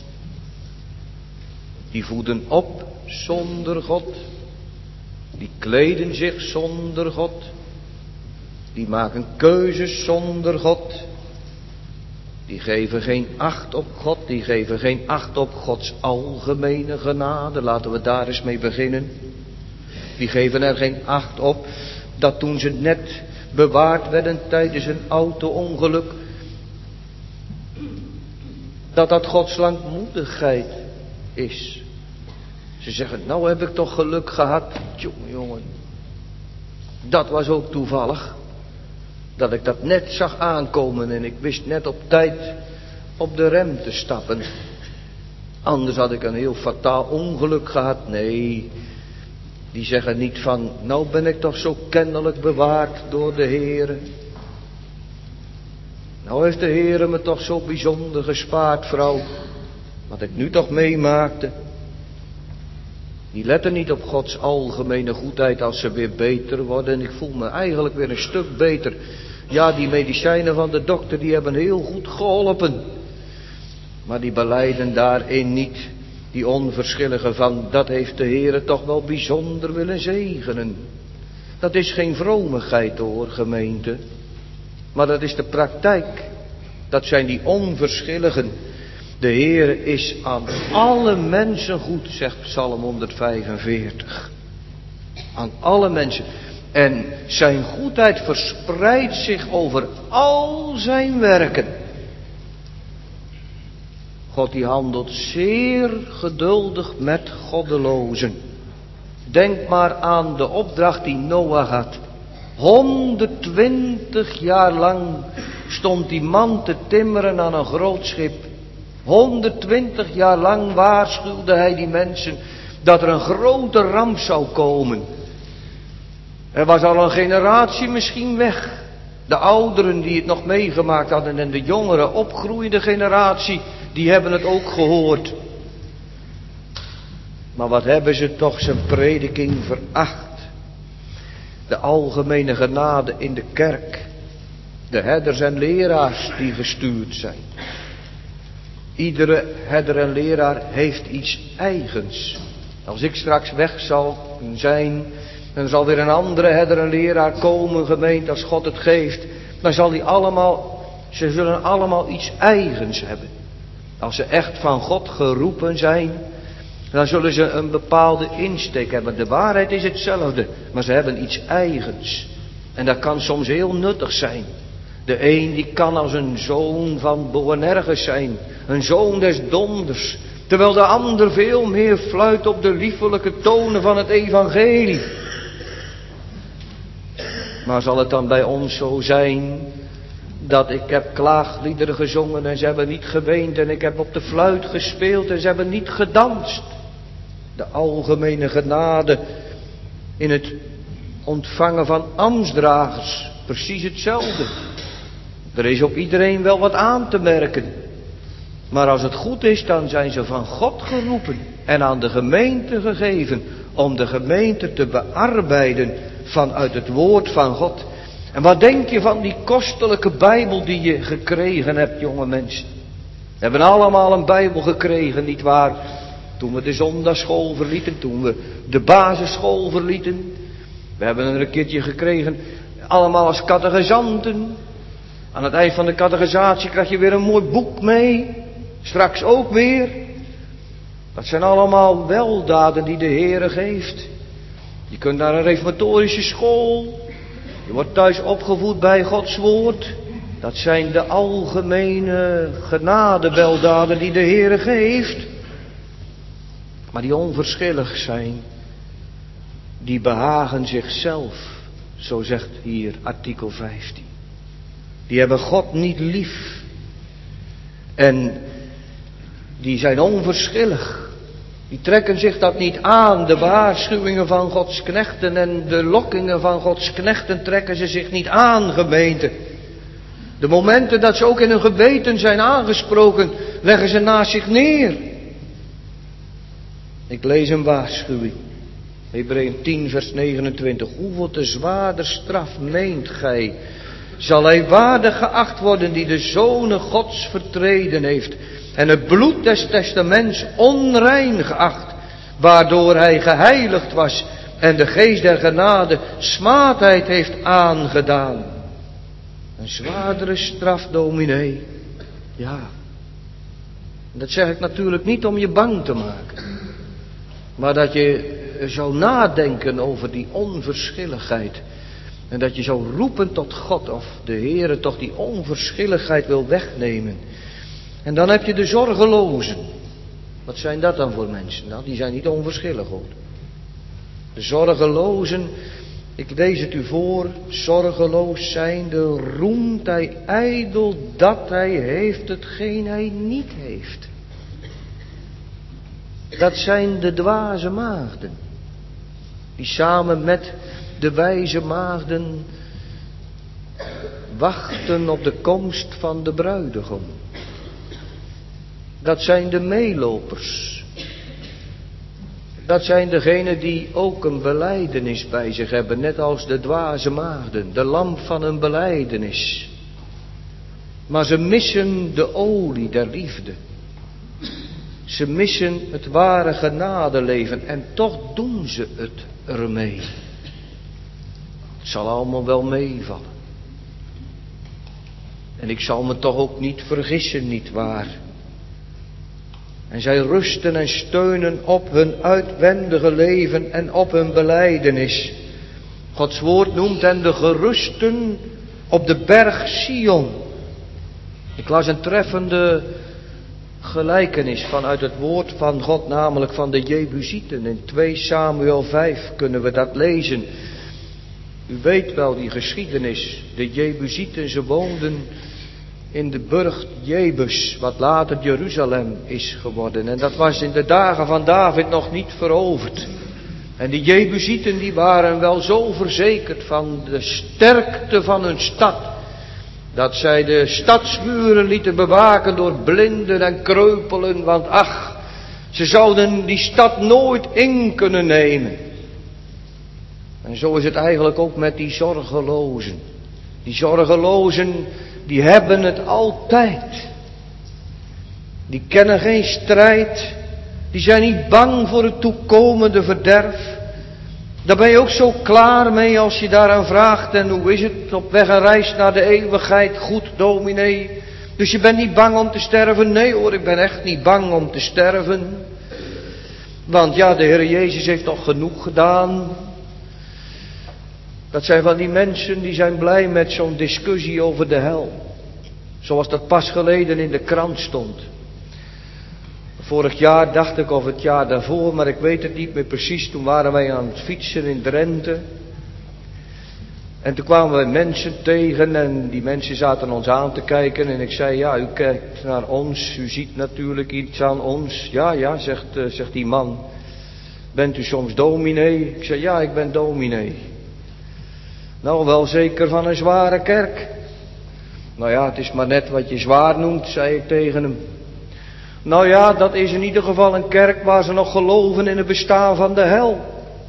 Die voeden op zonder God. Die kleden zich zonder God. Die maken keuzes zonder God. Die geven geen acht op God. Die geven geen acht op Gods algemene genade. Laten we daar eens mee beginnen. Die geven er geen acht op dat toen ze net bewaard werden tijdens een auto-ongeluk, dat Gods langmoedigheid is. Ze zeggen, nou heb ik toch geluk gehad. Jongen, dat was ook toevallig. Dat ik dat net zag aankomen en ik wist net op tijd op de rem te stappen. Anders had ik een heel fataal ongeluk gehad. Nee, die zeggen niet van, nou ben ik toch zo kennelijk bewaard door de Heere. Nou heeft de Heere me toch zo bijzonder gespaard, vrouw. Wat ik nu toch meemaakte. Die letten niet op Gods algemene goedheid als ze weer beter worden. En ik voel me eigenlijk weer een stuk beter. Ja, die medicijnen van de dokter die hebben heel goed geholpen. Maar die belijden daarin niet, die onverschillige van, dat heeft de Heere toch wel bijzonder willen zegenen. Dat is geen vromigheid hoor, gemeente. Maar dat is de praktijk. Dat zijn die onverschilligen. De Heere is aan alle mensen goed, zegt Psalm 145. Aan alle mensen. En zijn goedheid verspreidt zich over al zijn werken. God die handelt zeer geduldig met goddelozen. Denk maar aan de opdracht die Noach had. 120 jaar lang stond die man te timmeren aan een groot schip. 120 jaar lang waarschuwde hij die mensen dat er een grote ramp zou komen. Er was al een generatie misschien weg. De ouderen die het nog meegemaakt hadden en de jongere opgroeiende generatie, die hebben het ook gehoord. Maar wat hebben ze toch zijn prediking veracht. De algemene genade in de kerk. De herders en leraars die gestuurd zijn. Iedere herder en leraar heeft iets eigens. Als ik straks weg zal zijn, dan zal weer een andere herder en leraar komen, gemeente, als God het geeft. Dan zal ze zullen allemaal iets eigens hebben. Als ze echt van God geroepen zijn, dan zullen ze een bepaalde insteek hebben. De waarheid is hetzelfde, maar ze hebben iets eigens. En dat kan soms heel nuttig zijn. De een die kan als een zoon van Boanerges zijn. Een zoon des donders. Terwijl de ander veel meer fluit op de liefelijke tonen van het evangelie. Maar zal het dan bij ons zo zijn dat ik heb klaagliederen gezongen en ze hebben niet geweend en ik heb op de fluit gespeeld en ze hebben niet gedanst. De algemene genade in het ontvangen van ambtsdragers, precies hetzelfde. Er is op iedereen wel wat aan te merken. Maar als het goed is, dan zijn ze van God geroepen en aan de gemeente gegeven om de gemeente te bearbeiden vanuit het woord van God. En wat denk je van die kostelijke Bijbel die je gekregen hebt, jonge mensen? We hebben allemaal een Bijbel gekregen, nietwaar? Toen we de zondagschool verlieten, toen we de basisschool verlieten. We hebben er een keertje gekregen, allemaal als catechizanten. Aan het eind van de catechisatie krijg je weer een mooi boek mee. Straks ook weer. Dat zijn allemaal weldaden die de Heere geeft. Je kunt naar een reformatorische school. Je wordt thuis opgevoed bij Gods woord. Dat zijn de algemene genadeweldaden die de Heere geeft. Maar die onverschillig zijn, die behagen zichzelf, zo zegt hier artikel 15. Die hebben God niet lief. En die zijn onverschillig. Die trekken zich dat niet aan. De waarschuwingen van Gods knechten en de lokkingen van Gods knechten trekken ze zich niet aan, gemeente. De momenten dat ze ook in hun geweten zijn aangesproken, leggen ze naast zich neer. Ik lees een waarschuwing. Hebreeën 10 vers 29. Hoeveel te zwaarder straf meent gij? Zal hij waardig geacht worden die de zonen Gods vertreden heeft en het bloed des testaments onrein geacht, waardoor hij geheiligd was en de geest der genade smaadheid heeft aangedaan. Een zwaardere straf, dominee. Ja. Dat zeg ik natuurlijk niet om je bang te maken, maar dat je zou nadenken over die onverschilligheid. En dat je zou roepen tot God of de Heere toch die onverschilligheid wil wegnemen. En dan heb je de zorgelozen. Wat zijn dat dan voor mensen? Nou, die zijn niet onverschillig, hoor. De zorgelozen, ik lees het u voor. Zorgeloos zijnde roemt hij ijdel dat hij heeft hetgeen hij niet heeft. Dat zijn de dwaze maagden. Die samen met de wijze maagden wachten op de komst van de bruidegom. Dat zijn de meelopers. Dat zijn degenen die ook een belijdenis bij zich hebben, net als de dwaze maagden, de lamp van een belijdenis. Maar ze missen de olie der liefde. Ze missen het ware genadeleven en toch doen ze het ermee. Het zal allemaal wel meevallen. En ik zal me toch ook niet vergissen, nietwaar? En zij rusten en steunen op hun uitwendige leven en op hun belijdenis. Gods woord noemt hen de gerusten op de berg Sion. Ik las een treffende gelijkenis vanuit het woord van God, namelijk van de Jebusieten. In 2 Samuel 5 kunnen we dat lezen. U weet wel die geschiedenis. De Jebusieten, ze woonden in de burcht Jebus, wat later Jeruzalem is geworden. En dat was in de dagen van David nog niet veroverd. En die Jebusieten die waren wel zo verzekerd van de sterkte van hun stad, dat zij de stadsmuren lieten bewaken door blinden en kreupelen. Want ach, ze zouden die stad nooit in kunnen nemen. En zo is het eigenlijk ook met die zorgelozen. Die zorgelozen, die hebben het altijd. Die kennen geen strijd. Die zijn niet bang voor het toekomende verderf. Daar ben je ook zo klaar mee als je daaraan vraagt. En hoe is het op weg en reis naar de eeuwigheid? Goed, dominee. Dus je bent niet bang om te sterven? Nee hoor, ik ben echt niet bang om te sterven. Want ja, de Heer Jezus heeft toch genoeg gedaan. Dat zijn van die mensen die zijn blij met zo'n discussie over de hel. Zoals dat pas geleden in de krant stond. Vorig jaar dacht ik, of het jaar daarvoor, maar ik weet het niet meer precies. Toen waren wij aan het fietsen in Drenthe. En toen kwamen we mensen tegen en die mensen zaten ons aan te kijken. En ik zei, ja, u kijkt naar ons, u ziet natuurlijk iets aan ons. Ja, zegt die man. Bent u soms dominee? Ik zei, ja, ik ben dominee. Nou, wel zeker van een zware kerk. Nou ja, het is maar net wat je zwaar noemt, zei ik tegen hem. Nou ja, dat is in ieder geval een kerk waar ze nog geloven in het bestaan van de hel.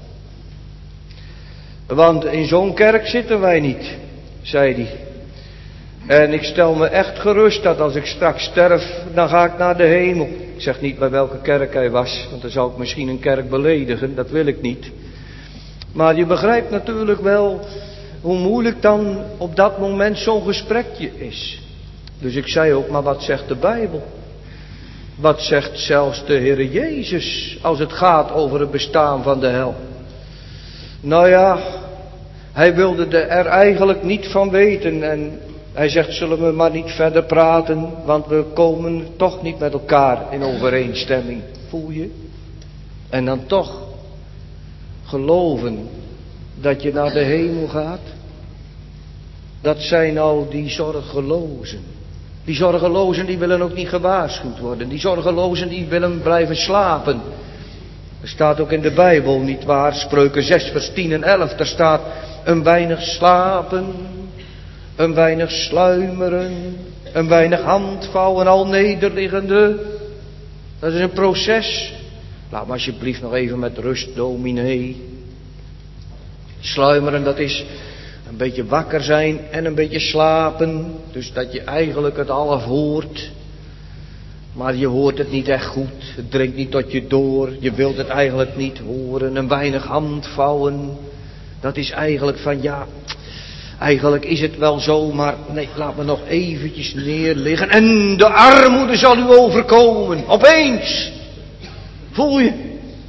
Want in zo'n kerk zitten wij niet, zei hij. En ik stel me echt gerust dat als ik straks sterf, dan ga ik naar de hemel. Ik zeg niet bij welke kerk hij was, want dan zou ik misschien een kerk beledigen, dat wil ik niet. Maar je begrijpt natuurlijk wel hoe moeilijk dan op dat moment zo'n gesprekje is. Dus ik zei ook, maar wat zegt de Bijbel? Wat zegt zelfs de Heere Jezus als het gaat over het bestaan van de hel? Nou ja, hij wilde er eigenlijk niet van weten en hij zegt, zullen we maar niet verder praten, want we komen toch niet met elkaar in overeenstemming. Voel je? En dan toch geloven dat je naar de hemel gaat. Dat zijn nou die zorgelozen. Die zorgelozen die willen ook niet gewaarschuwd worden. Die zorgelozen die willen blijven slapen. Er staat ook in de Bijbel, niet waar, Spreuken 6 vers 10 en 11. Daar staat een weinig slapen, een weinig sluimeren, een weinig handvouwen al nederliggende. Dat is een proces. Laat me alsjeblieft nog even met rust, dominee. Sluimeren, dat is een beetje wakker zijn en een beetje slapen. Dus dat je eigenlijk het half hoort. Maar je hoort het niet echt goed. Het dringt niet tot je door. Je wilt het eigenlijk niet horen. Een weinig handvouwen. Dat is eigenlijk van ja, eigenlijk is het wel zo, maar nee, laat me nog eventjes neerliggen. En de armoede zal u overkomen. Opeens. Voel je?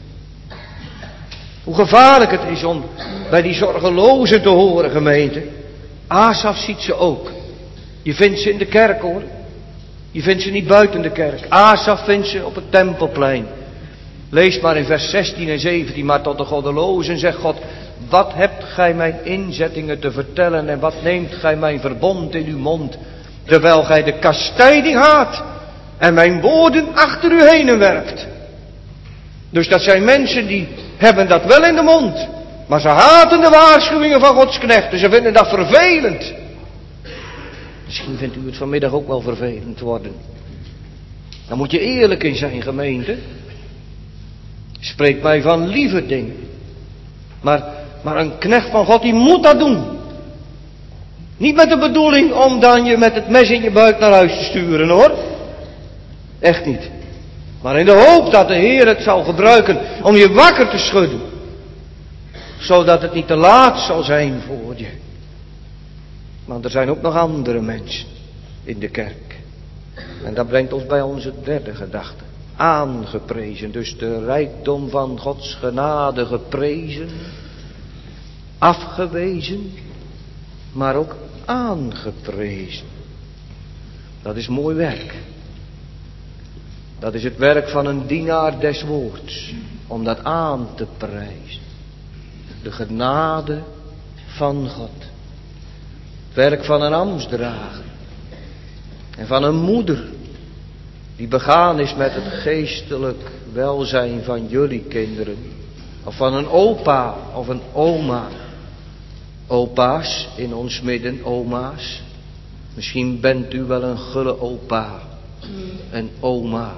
Hoe gevaarlijk het is om bij die zorgelozen te horen, gemeente. Asaf ziet ze ook. Je vindt ze in de kerk, hoor. Je vindt ze niet buiten de kerk. Asaf vindt ze op het tempelplein. Lees maar in vers 16 en 17. Maar tot de goddelozen zegt God: wat hebt gij mijn inzettingen te vertellen en wat neemt gij mijn verbond in uw mond, terwijl gij de kastijding haat en mijn woorden achter u heen werpt. Dus dat zijn mensen die hebben dat wel in de mond, maar ze haten de waarschuwingen van Gods knechten. Ze vinden dat vervelend. Misschien vindt u het vanmiddag ook wel vervelend worden. Daar moet je eerlijk in zijn, gemeente. Spreek mij van lieve dingen. Maar een knecht van God, die moet dat doen. Niet met de bedoeling om dan je met het mes in je buik naar huis te sturen, hoor. Echt niet. Maar in de hoop dat de Heer het zal gebruiken om je wakker te schudden. Zodat het niet te laat zal zijn voor je. Want er zijn ook nog andere mensen in de kerk. En dat brengt ons bij onze derde gedachte. Aangeprezen, dus de rijkdom van Gods genade geprezen. Afgewezen, maar ook aangeprezen. Dat is mooi werk. Dat is het werk van een dienaar des woords. Om dat aan te prijzen. De genade van God. Het werk van een ambtsdrager. En van een moeder. Die begaan is met het geestelijk welzijn van jullie kinderen. Of van een opa of een oma. Opa's in ons midden, oma's. Misschien bent u wel een gulle opa. Een oma.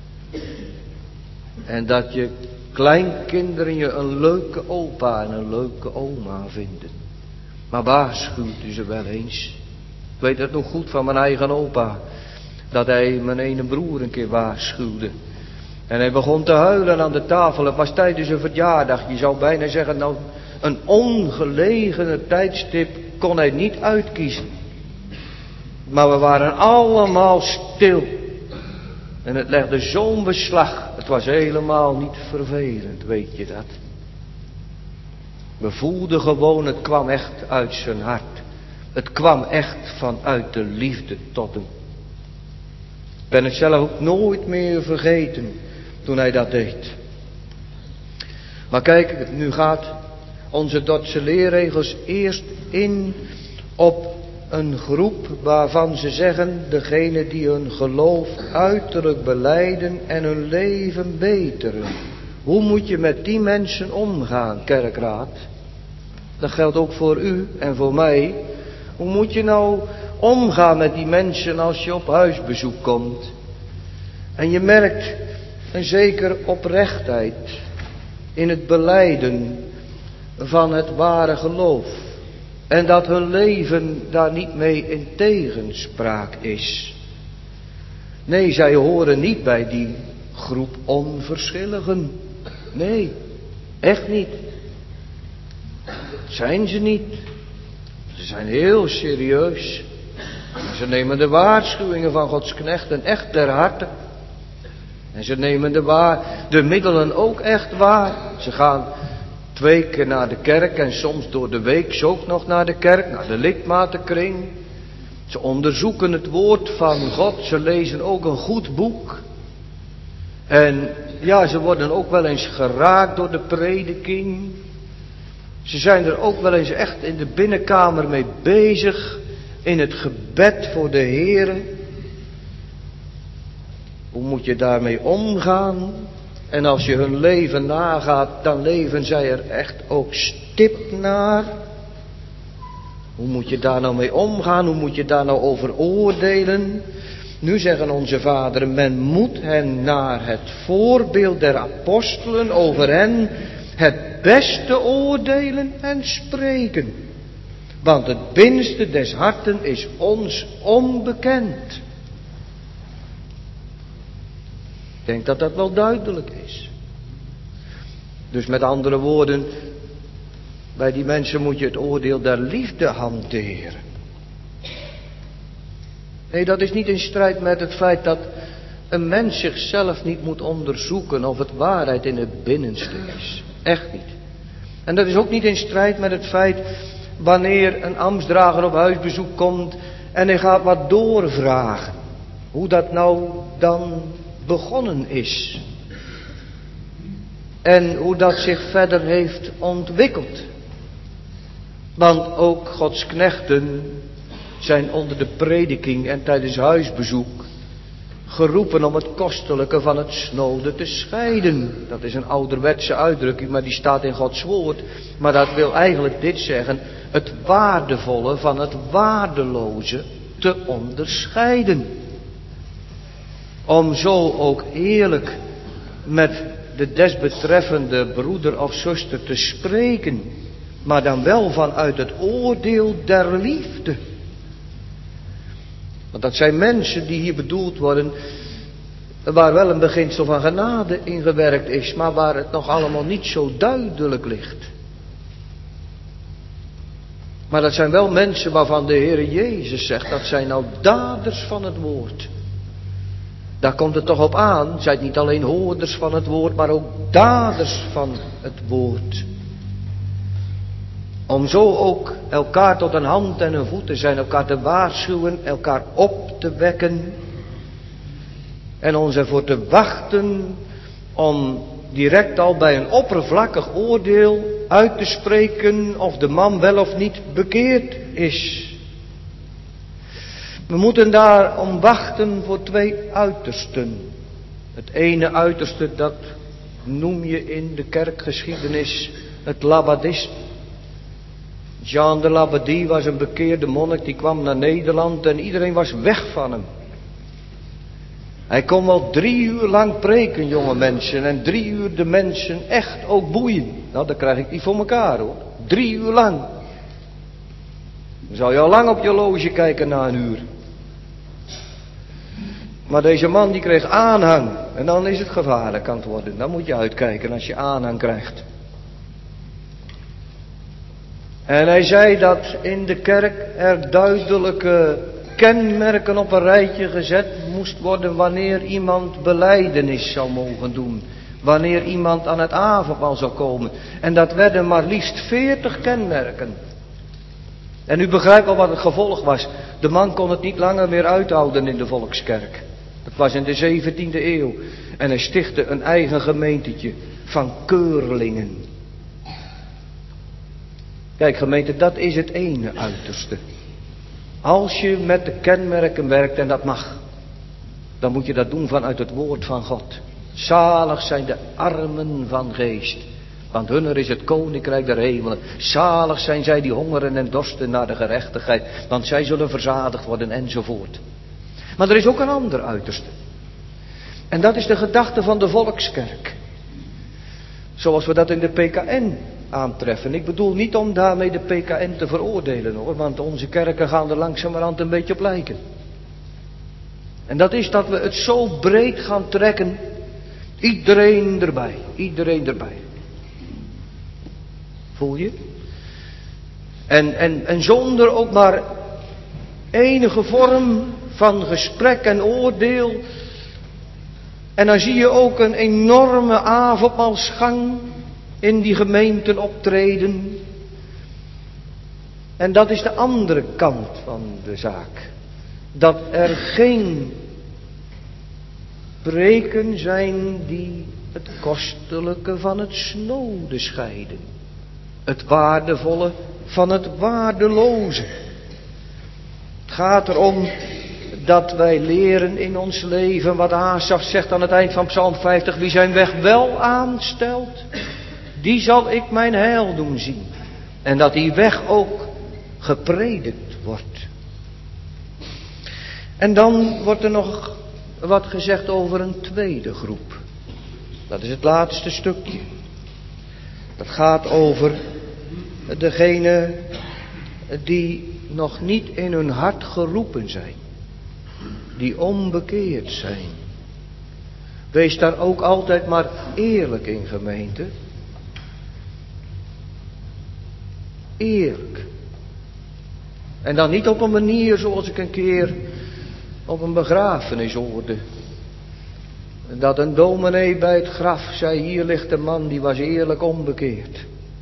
En dat je kleinkinderen je een leuke opa en een leuke oma vinden. Maar waarschuwt u ze wel eens. Ik weet het nog goed van mijn eigen opa. Dat hij mijn ene broer een keer waarschuwde. En hij begon te huilen aan de tafel. Het was tijdens een verjaardag. Je zou bijna zeggen, nou, een ongelegene tijdstip kon hij niet uitkiezen. Maar we waren allemaal stil. En het legde zo'n beslag. Het was helemaal niet vervelend, weet je dat? We voelden gewoon, het kwam echt uit zijn hart. Het kwam echt vanuit de liefde tot hem. Ik ben het zelf ook nooit meer vergeten toen hij dat deed. Maar kijk, nu gaat onze Dordtse leerregels eerst in op een groep waarvan ze zeggen, degene die hun geloof uiterlijk belijden en hun leven beteren. Hoe moet je met die mensen omgaan, kerkraad? Dat geldt ook voor u en voor mij. Hoe omgaan met die mensen als je op huisbezoek komt. En je merkt een zekere oprechtheid in het belijden van het ware geloof. En dat hun leven daar niet mee in tegenspraak is. Nee, zij horen niet bij die groep onverschilligen. Nee, echt niet. Dat zijn ze niet. Ze zijn heel serieus. Ze nemen de waarschuwingen van Gods knechten echt ter harte. En ze nemen de middelen ook echt waar. Ze gaan 2 keer naar de kerk en soms door de week ook nog naar de kerk, naar de lidmatenkring. Ze onderzoeken het woord van God, ze lezen ook een goed boek. En ja, ze worden ook wel eens geraakt door de prediking. Ze zijn er ook wel eens echt in de binnenkamer mee bezig, in het gebed voor de Heere. Hoe moet je daarmee omgaan? En als je hun leven nagaat, dan leven zij er echt ook stipt naar. Hoe moet je daar nou mee omgaan? Hoe moet je daar nou over oordelen? Nu zeggen onze vaderen, men moet hen naar het voorbeeld der apostelen over hen het beste oordelen en spreken. Want het binnenste des harten is ons onbekend. Ik denk dat dat wel duidelijk is. Dus met andere woorden, bij die mensen moet je het oordeel der liefde hanteren. Nee, dat is niet in strijd met het feit dat een mens zichzelf niet moet onderzoeken of het waarheid in het binnenste is. Echt niet. En dat is ook niet in strijd met het feit wanneer een ambtsdrager op huisbezoek komt en hij gaat wat doorvragen. Hoe dat nou dan begonnen is. En hoe dat zich verder heeft ontwikkeld. Want ook Gods knechten zijn onder de prediking en tijdens huisbezoek geroepen om het kostelijke van het snode te scheiden. Dat is een ouderwetse uitdrukking, maar die staat in Gods woord. Maar dat wil eigenlijk dit zeggen: het waardevolle van het waardeloze te onderscheiden. Om zo ook eerlijk met de desbetreffende broeder of zuster te spreken. Maar dan wel vanuit het oordeel der liefde. Want dat zijn mensen die hier bedoeld worden, waar wel een beginsel van genade in gewerkt is, maar waar het nog allemaal niet zo duidelijk ligt. Maar dat zijn wel mensen waarvan de Heere Jezus zegt, dat zijn nou daders van het woord. Daar komt het toch op aan, zijt niet alleen hoorders van het woord, maar ook daders van het woord. Om zo ook elkaar tot een hand en een voet te zijn, elkaar te waarschuwen, elkaar op te wekken. En ons ervoor te wachten om direct al bij een oppervlakkig oordeel uit te spreken of de man wel of niet bekeerd is. We moeten daarom wachten voor 2 uitersten. Het ene uiterste, dat noem je in de kerkgeschiedenis het Labbadisme. Jean de Labadie was een bekeerde monnik, die kwam naar Nederland en iedereen was weg van hem. Hij kon wel 3 uur lang preken, jonge mensen, en 3 uur de mensen echt ook boeien. Nou, dat krijg ik niet voor elkaar, hoor. 3 uur lang. Dan zou je al lang op je horloge kijken na een uur. Maar deze man die kreeg aanhang. En dan is het gevaarlijk aan het worden. Dan moet je uitkijken als je aanhang krijgt. En hij zei dat in de kerk er duidelijke kenmerken op een rijtje gezet moest worden wanneer iemand belijdenis zou mogen doen. Wanneer iemand aan het avondmaal zou komen. En dat werden maar liefst 40 kenmerken. En u begrijpt al wat het gevolg was. De man kon het niet langer meer uithouden in de volkskerk. Dat was in de 17e eeuw. En hij stichtte een eigen gemeentetje van keurlingen. Kijk gemeente, dat is het ene uiterste. Als je met de kenmerken werkt, en dat mag, dan moet je dat doen vanuit het woord van God. Zalig zijn de armen van geest, Want hunner is het koninkrijk der hemelen. Zalig zijn zij die hongeren en dorsten naar de gerechtigheid. Want zij zullen verzadigd worden enzovoort. Maar er is ook een ander uiterste. En dat is de gedachte van de volkskerk. Zoals we dat in de PKN aantreffen. Ik bedoel niet om daarmee de PKN te veroordelen hoor. Want onze kerken gaan er langzamerhand een beetje op lijken. En dat is dat we het zo breed gaan trekken. Iedereen erbij. Iedereen erbij. Voel je? En zonder ook maar enige vorm van gesprek en oordeel. En dan zie je ook een enorme avondmaalsgang in die gemeenten optreden. En dat is de andere kant van de zaak. Dat er geen preken zijn die het kostelijke van het snode scheiden. Het waardevolle van het waardeloze. Het gaat erom dat wij leren in ons leven wat Asaf zegt aan het eind van Psalm 50. Wie zijn weg wel aanstelt, die zal ik mijn heil doen zien. En dat die weg ook gepredikt wordt. En dan wordt er nog wat gezegd over een tweede groep. Dat is het laatste stukje. Dat gaat over degene die nog niet in hun hart geroepen zijn. Die onbekeerd zijn. Wees daar ook altijd maar eerlijk in, gemeente. Eerlijk. En dan niet op een manier zoals ik een keer op een begrafenis hoorde. Dat een dominee bij het graf zei, hier ligt een man die was eerlijk onbekeerd.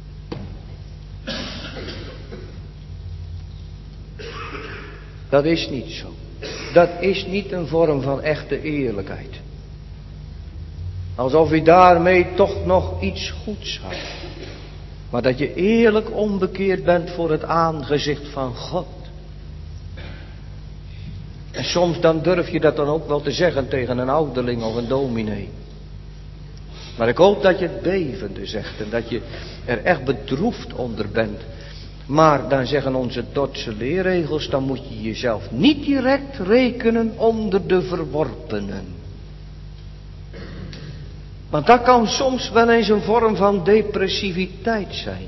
Dat is niet zo. Dat is niet een vorm van echte eerlijkheid. Alsof u daarmee toch nog iets goeds had. Maar dat je eerlijk onbekeerd bent voor het aangezicht van God. En soms dan durf je dat dan ook wel te zeggen tegen een ouderling of een dominee. Maar ik hoop dat je het bevende zegt en dat je er echt bedroefd onder bent. Maar dan zeggen onze Dordtse leerregels, dan moet je jezelf niet direct rekenen onder de verworpenen. Want dat kan soms wel eens een vorm van depressiviteit zijn.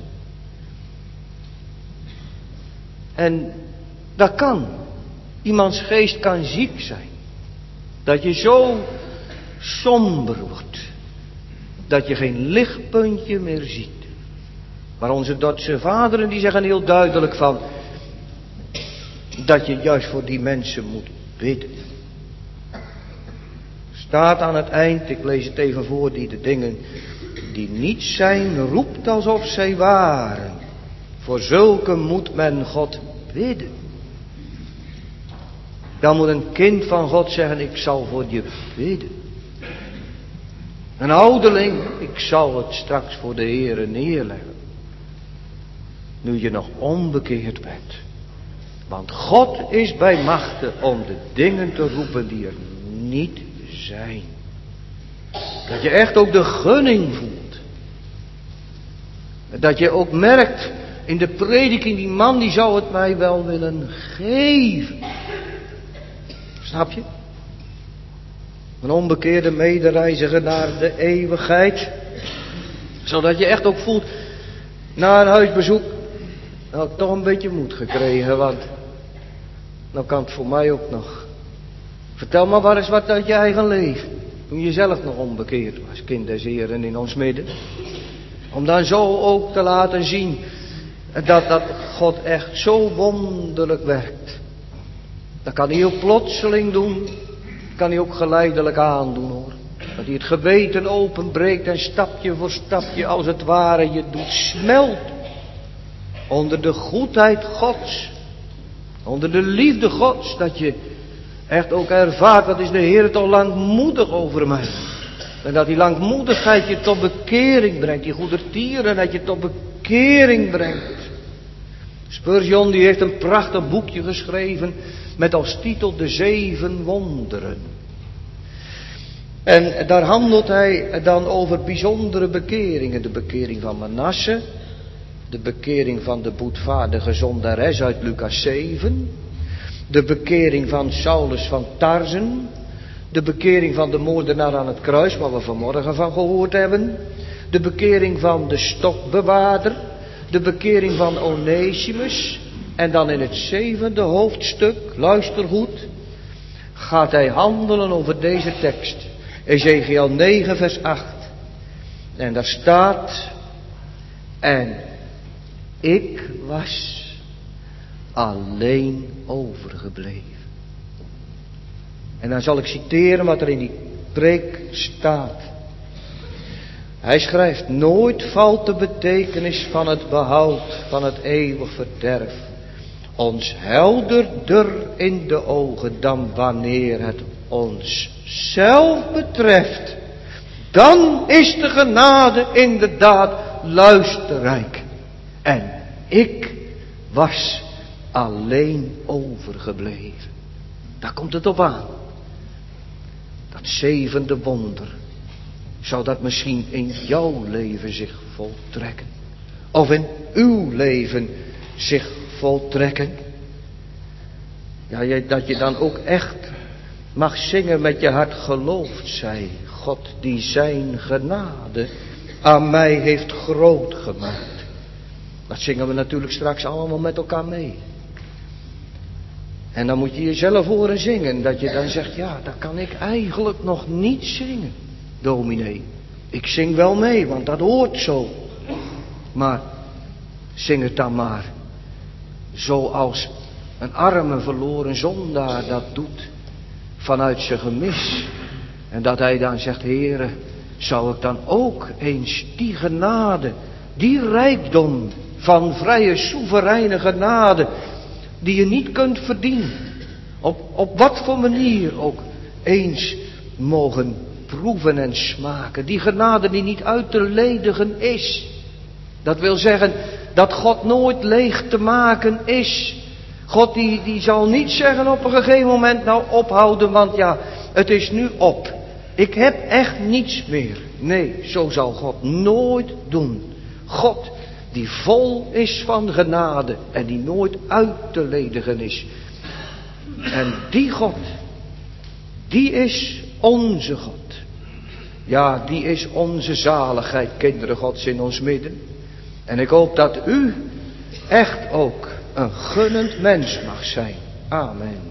En dat kan. Iemands geest kan ziek zijn. Dat je zo somber wordt. Dat je geen lichtpuntje meer ziet. Maar onze Dordtse vaderen die zeggen heel duidelijk van. Dat je juist voor die mensen moet bidden. Staat aan het eind, ik lees het even voor, die de dingen die niet zijn roept alsof zij waren. Voor zulke moet men God bidden. Dan moet een kind van God zeggen, ik zal voor je bidden. Een ouderling, ik zal het straks voor de Heere neerleggen. Nu je nog onbekeerd bent. Want God is bij machte om de dingen te roepen die er niet zijn. Dat je echt ook de gunning voelt. Dat je ook merkt in de prediking, die man die zou het mij wel willen geven. Snap je? Een onbekeerde medereiziger naar de eeuwigheid. Zodat je echt ook voelt, na een huisbezoek, nou ik toch een beetje moed gekregen, want nou kan het voor mij ook nog. Vertel maar maar eens wat uit je eigen leven. Toen je zelf nog onbekeerd was, kind des Heren in ons midden. Om dan zo ook te laten zien dat God echt zo wonderlijk werkt. Dat kan hij ook plotseling doen. Kan hij ook geleidelijk aandoen hoor. Dat hij het geweten openbreekt en stapje voor stapje als het ware je doet smelten. Onder de goedheid Gods. Onder de liefde Gods. Dat je echt ook ervaart, wat is de Heer toch langmoedig over mij. En dat die langmoedigheid je tot bekering brengt. Die goedertieren dat je tot bekering brengt. Spurgeon die heeft een prachtig boekje geschreven met als titel De 7 Wonderen. En daar handelt hij dan over bijzondere bekeringen. De bekering van Manasse, de bekering van de boetvaardige zondares uit Lucas 7, de bekering van Saulus van Tarsen, de bekering van de moordenaar aan het kruis, waar we vanmorgen van gehoord hebben, de bekering van de stokbewaarder, de bekering van Onesimus. En dan in het 7e hoofdstuk, luister goed, gaat hij handelen over deze tekst. Ezekiel 9 vers 8. En daar staat: en ik was alleen overgebleven. En dan zal ik citeren wat er in die preek staat. Hij schrijft: nooit valt de betekenis van het behoud van het eeuwig verderf ons helderder in de ogen dan wanneer het ons zelf betreft. Dan is de genade inderdaad luisterrijk. En ik was alleen overgebleven. Daar komt het op aan. Dat 7e wonder. Zou dat misschien in jouw leven zich voltrekken? Of in uw leven zich voltrekken? Ja, dat je dan ook echt mag zingen met je hart: gelooft zij God die zijn genade aan mij heeft groot gemaakt. Dat zingen we natuurlijk straks allemaal met elkaar mee. En dan moet je jezelf horen zingen, dat je dan zegt: ja, dat kan ik eigenlijk nog niet zingen, dominee. Ik zing wel mee, want dat hoort zo. Maar zing het dan maar zoals een arme verloren zondaar dat doet, vanuit zijn gemis. En dat hij dan zegt: Heere, zou ik dan ook eens die genade, die rijkdom van vrije soevereine genade, die je niet kunt verdienen, op wat voor manier ook, eens mogen proeven en smaken. Die genade die niet uit te ledigen is. Dat wil zeggen dat God nooit leeg te maken is. God die zal niet zeggen op een gegeven moment: nou ophouden, want ja, het is nu op. Ik heb echt niets meer. Nee, zo zal God nooit doen. God die vol is van genade en die nooit uit te ledigen is. En die God, die is onze God. Ja, die is onze zaligheid, kinderen Gods in ons midden. En ik hoop dat u echt ook een gunnend mens mag zijn. Amen.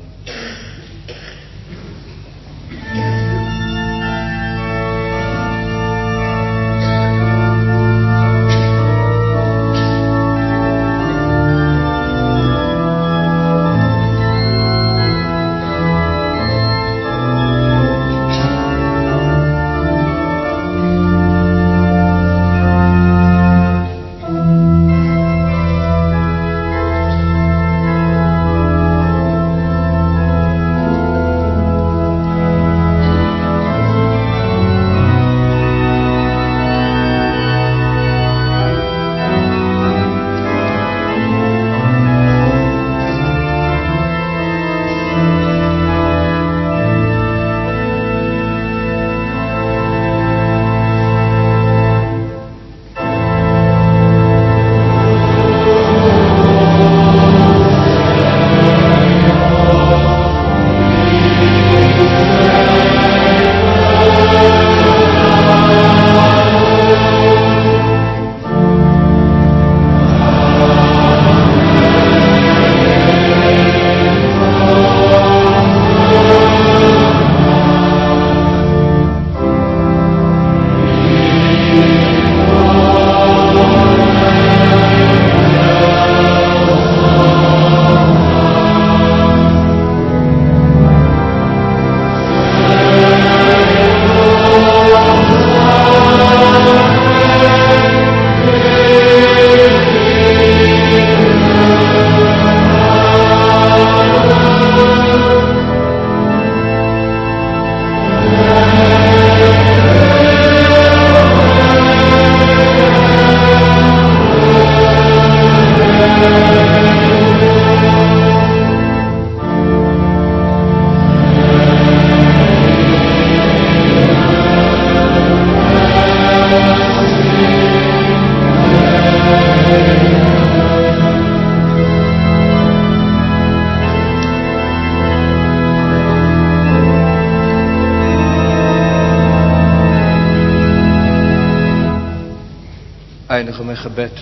gebed.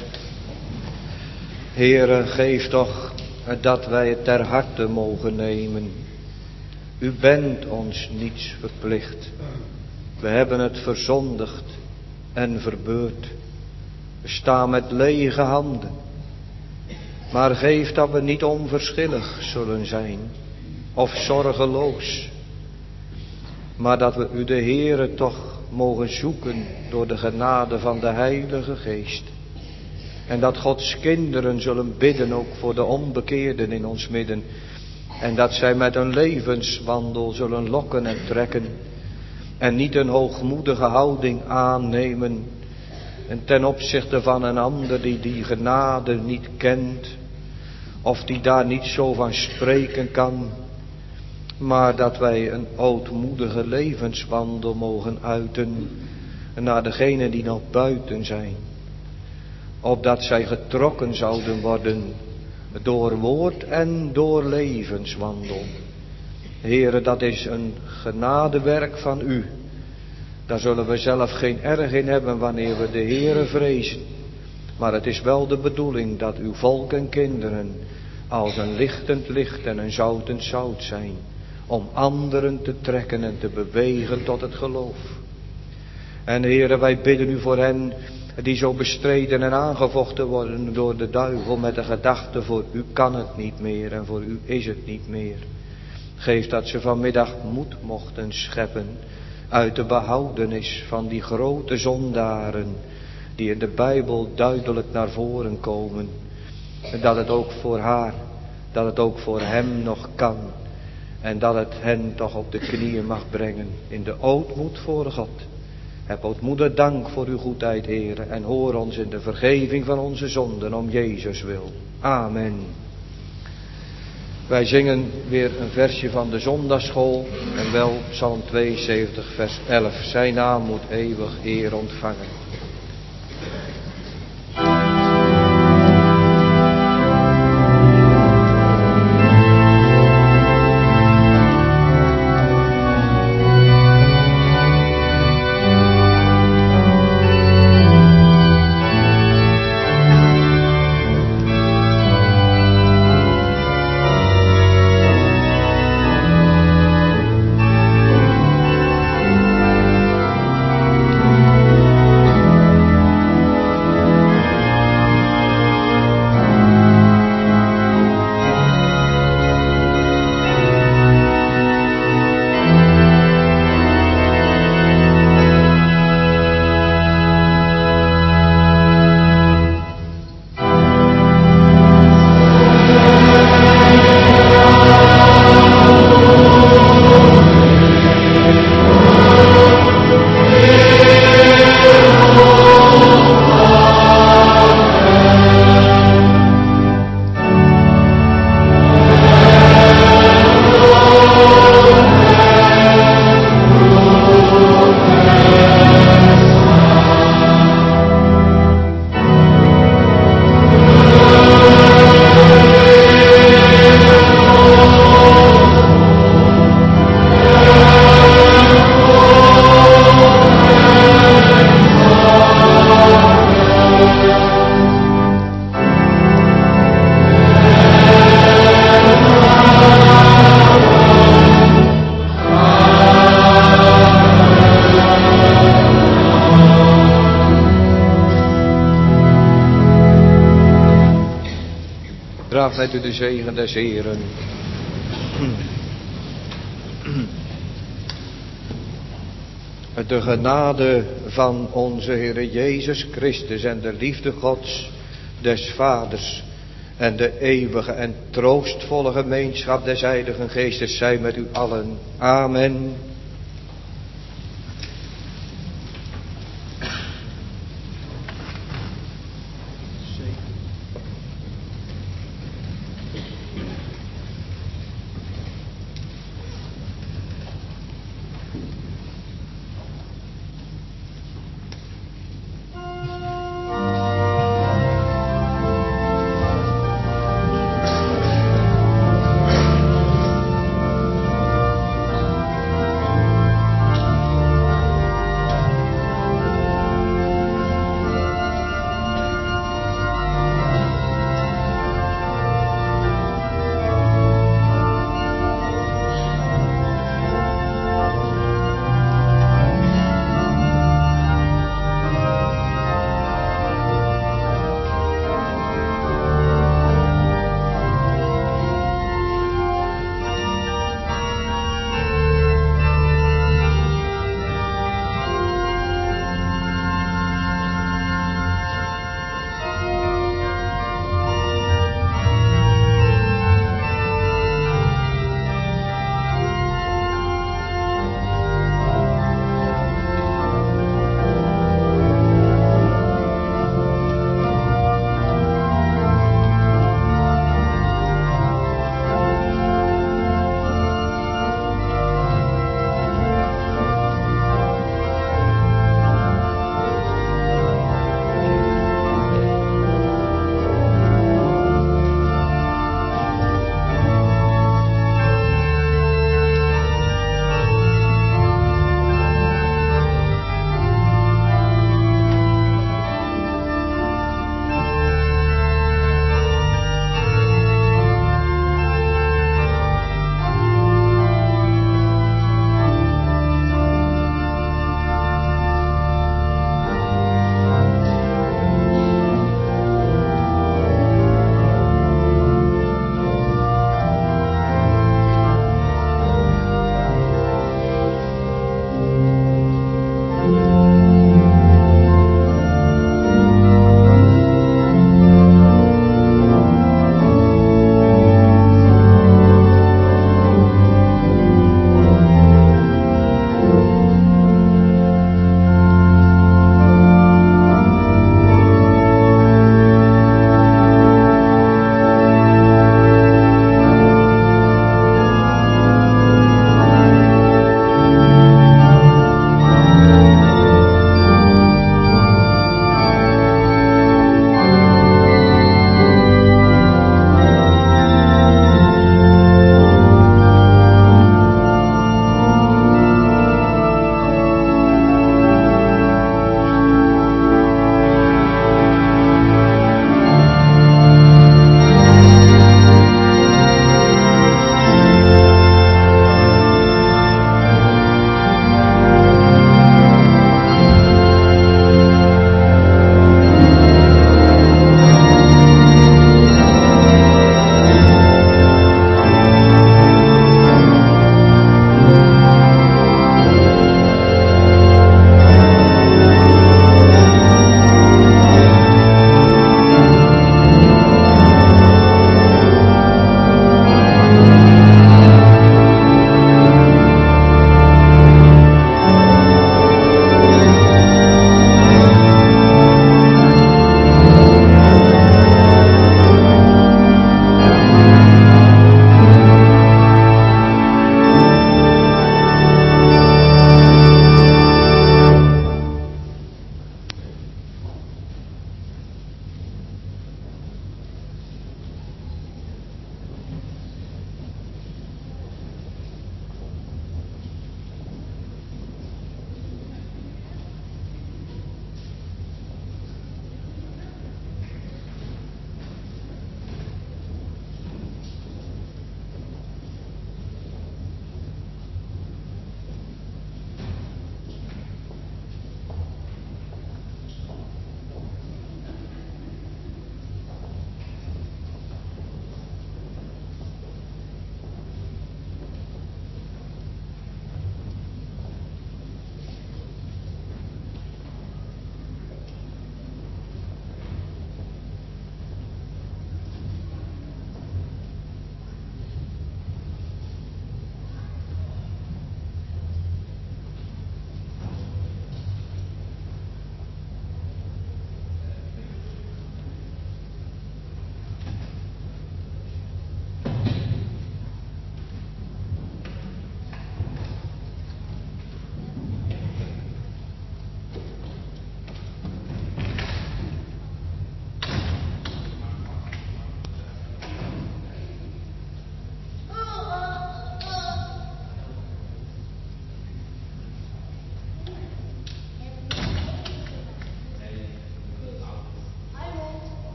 Heere, geef toch dat wij het ter harte mogen nemen. U bent ons niets verplicht. We hebben het verzondigd en verbeurd. We staan met lege handen. Maar geef dat we niet onverschillig zullen zijn of zorgeloos. Maar dat we u de Heere toch mogen zoeken door de genade van de Heilige Geest. En dat Gods kinderen zullen bidden ook voor de onbekeerden in ons midden. En dat zij met een levenswandel zullen lokken en trekken. En niet een hoogmoedige houding aannemen. En ten opzichte van een ander die genade niet kent. Of die daar niet zo van spreken kan. Maar dat wij een ootmoedige levenswandel mogen uiten. Naar degenen die nog buiten zijn. Opdat zij getrokken zouden worden. Door woord en door levenswandel. Heere, dat is een genadewerk van u. Daar zullen we zelf geen erg in hebben wanneer we de Heere vrezen. Maar het is wel de bedoeling dat uw volk en kinderen als een lichtend licht en een zoutend zout zijn. Om anderen te trekken en te bewegen tot het geloof. En Heere, wij bidden u voor hen die zo bestreden en aangevochten worden door de duivel met de gedachte: voor u kan het niet meer en voor u is het niet meer. Geef dat ze vanmiddag moed mochten scheppen uit de behoudenis van die grote zondaren die in de Bijbel duidelijk naar voren komen. En dat het ook voor haar, dat het ook voor hem nog kan. En dat het hen toch op de knieën mag brengen in de ootmoed voor God. Heb ootmoedig dank voor uw goedheid, Heere, en hoor ons in de vergeving van onze zonden om Jezus wil. Amen. Wij zingen weer een versje van de zondagsschool en wel Psalm 72 vers 11. Zijn naam moet eeuwig eer ontvangen. Draag met u de zegen des Heeren. De genade van onze Heere Jezus Christus en de liefde Gods, des Vaders en de eeuwige en troostvolle gemeenschap des Heiligen Geestes zij met u allen. Amen.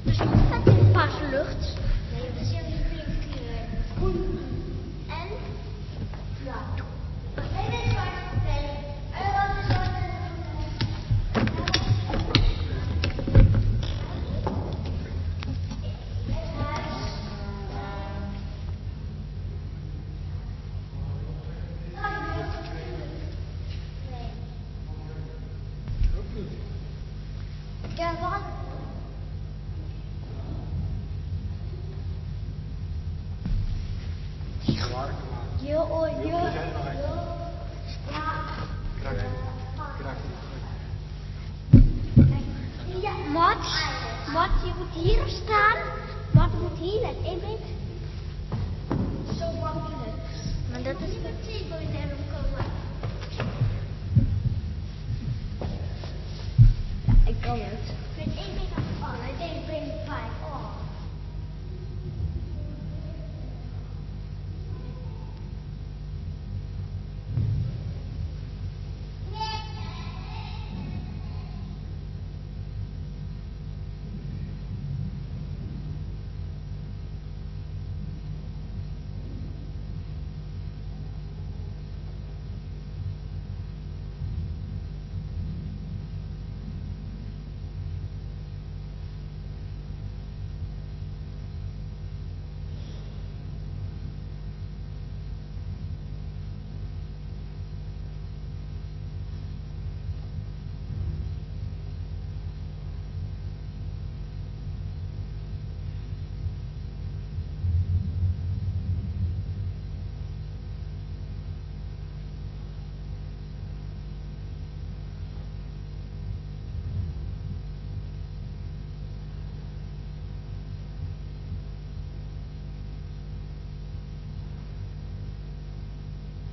Dus je vet in de paarse lucht. Nee, dat is even groen. En? Ja. Nee, dit is zwart. Nee. Wat is zwart? Ja, wat? Jo. Ja. Mat, je moet hier staan. Mat moet hier en Emmet. Zo makkelijk. Maar dat is...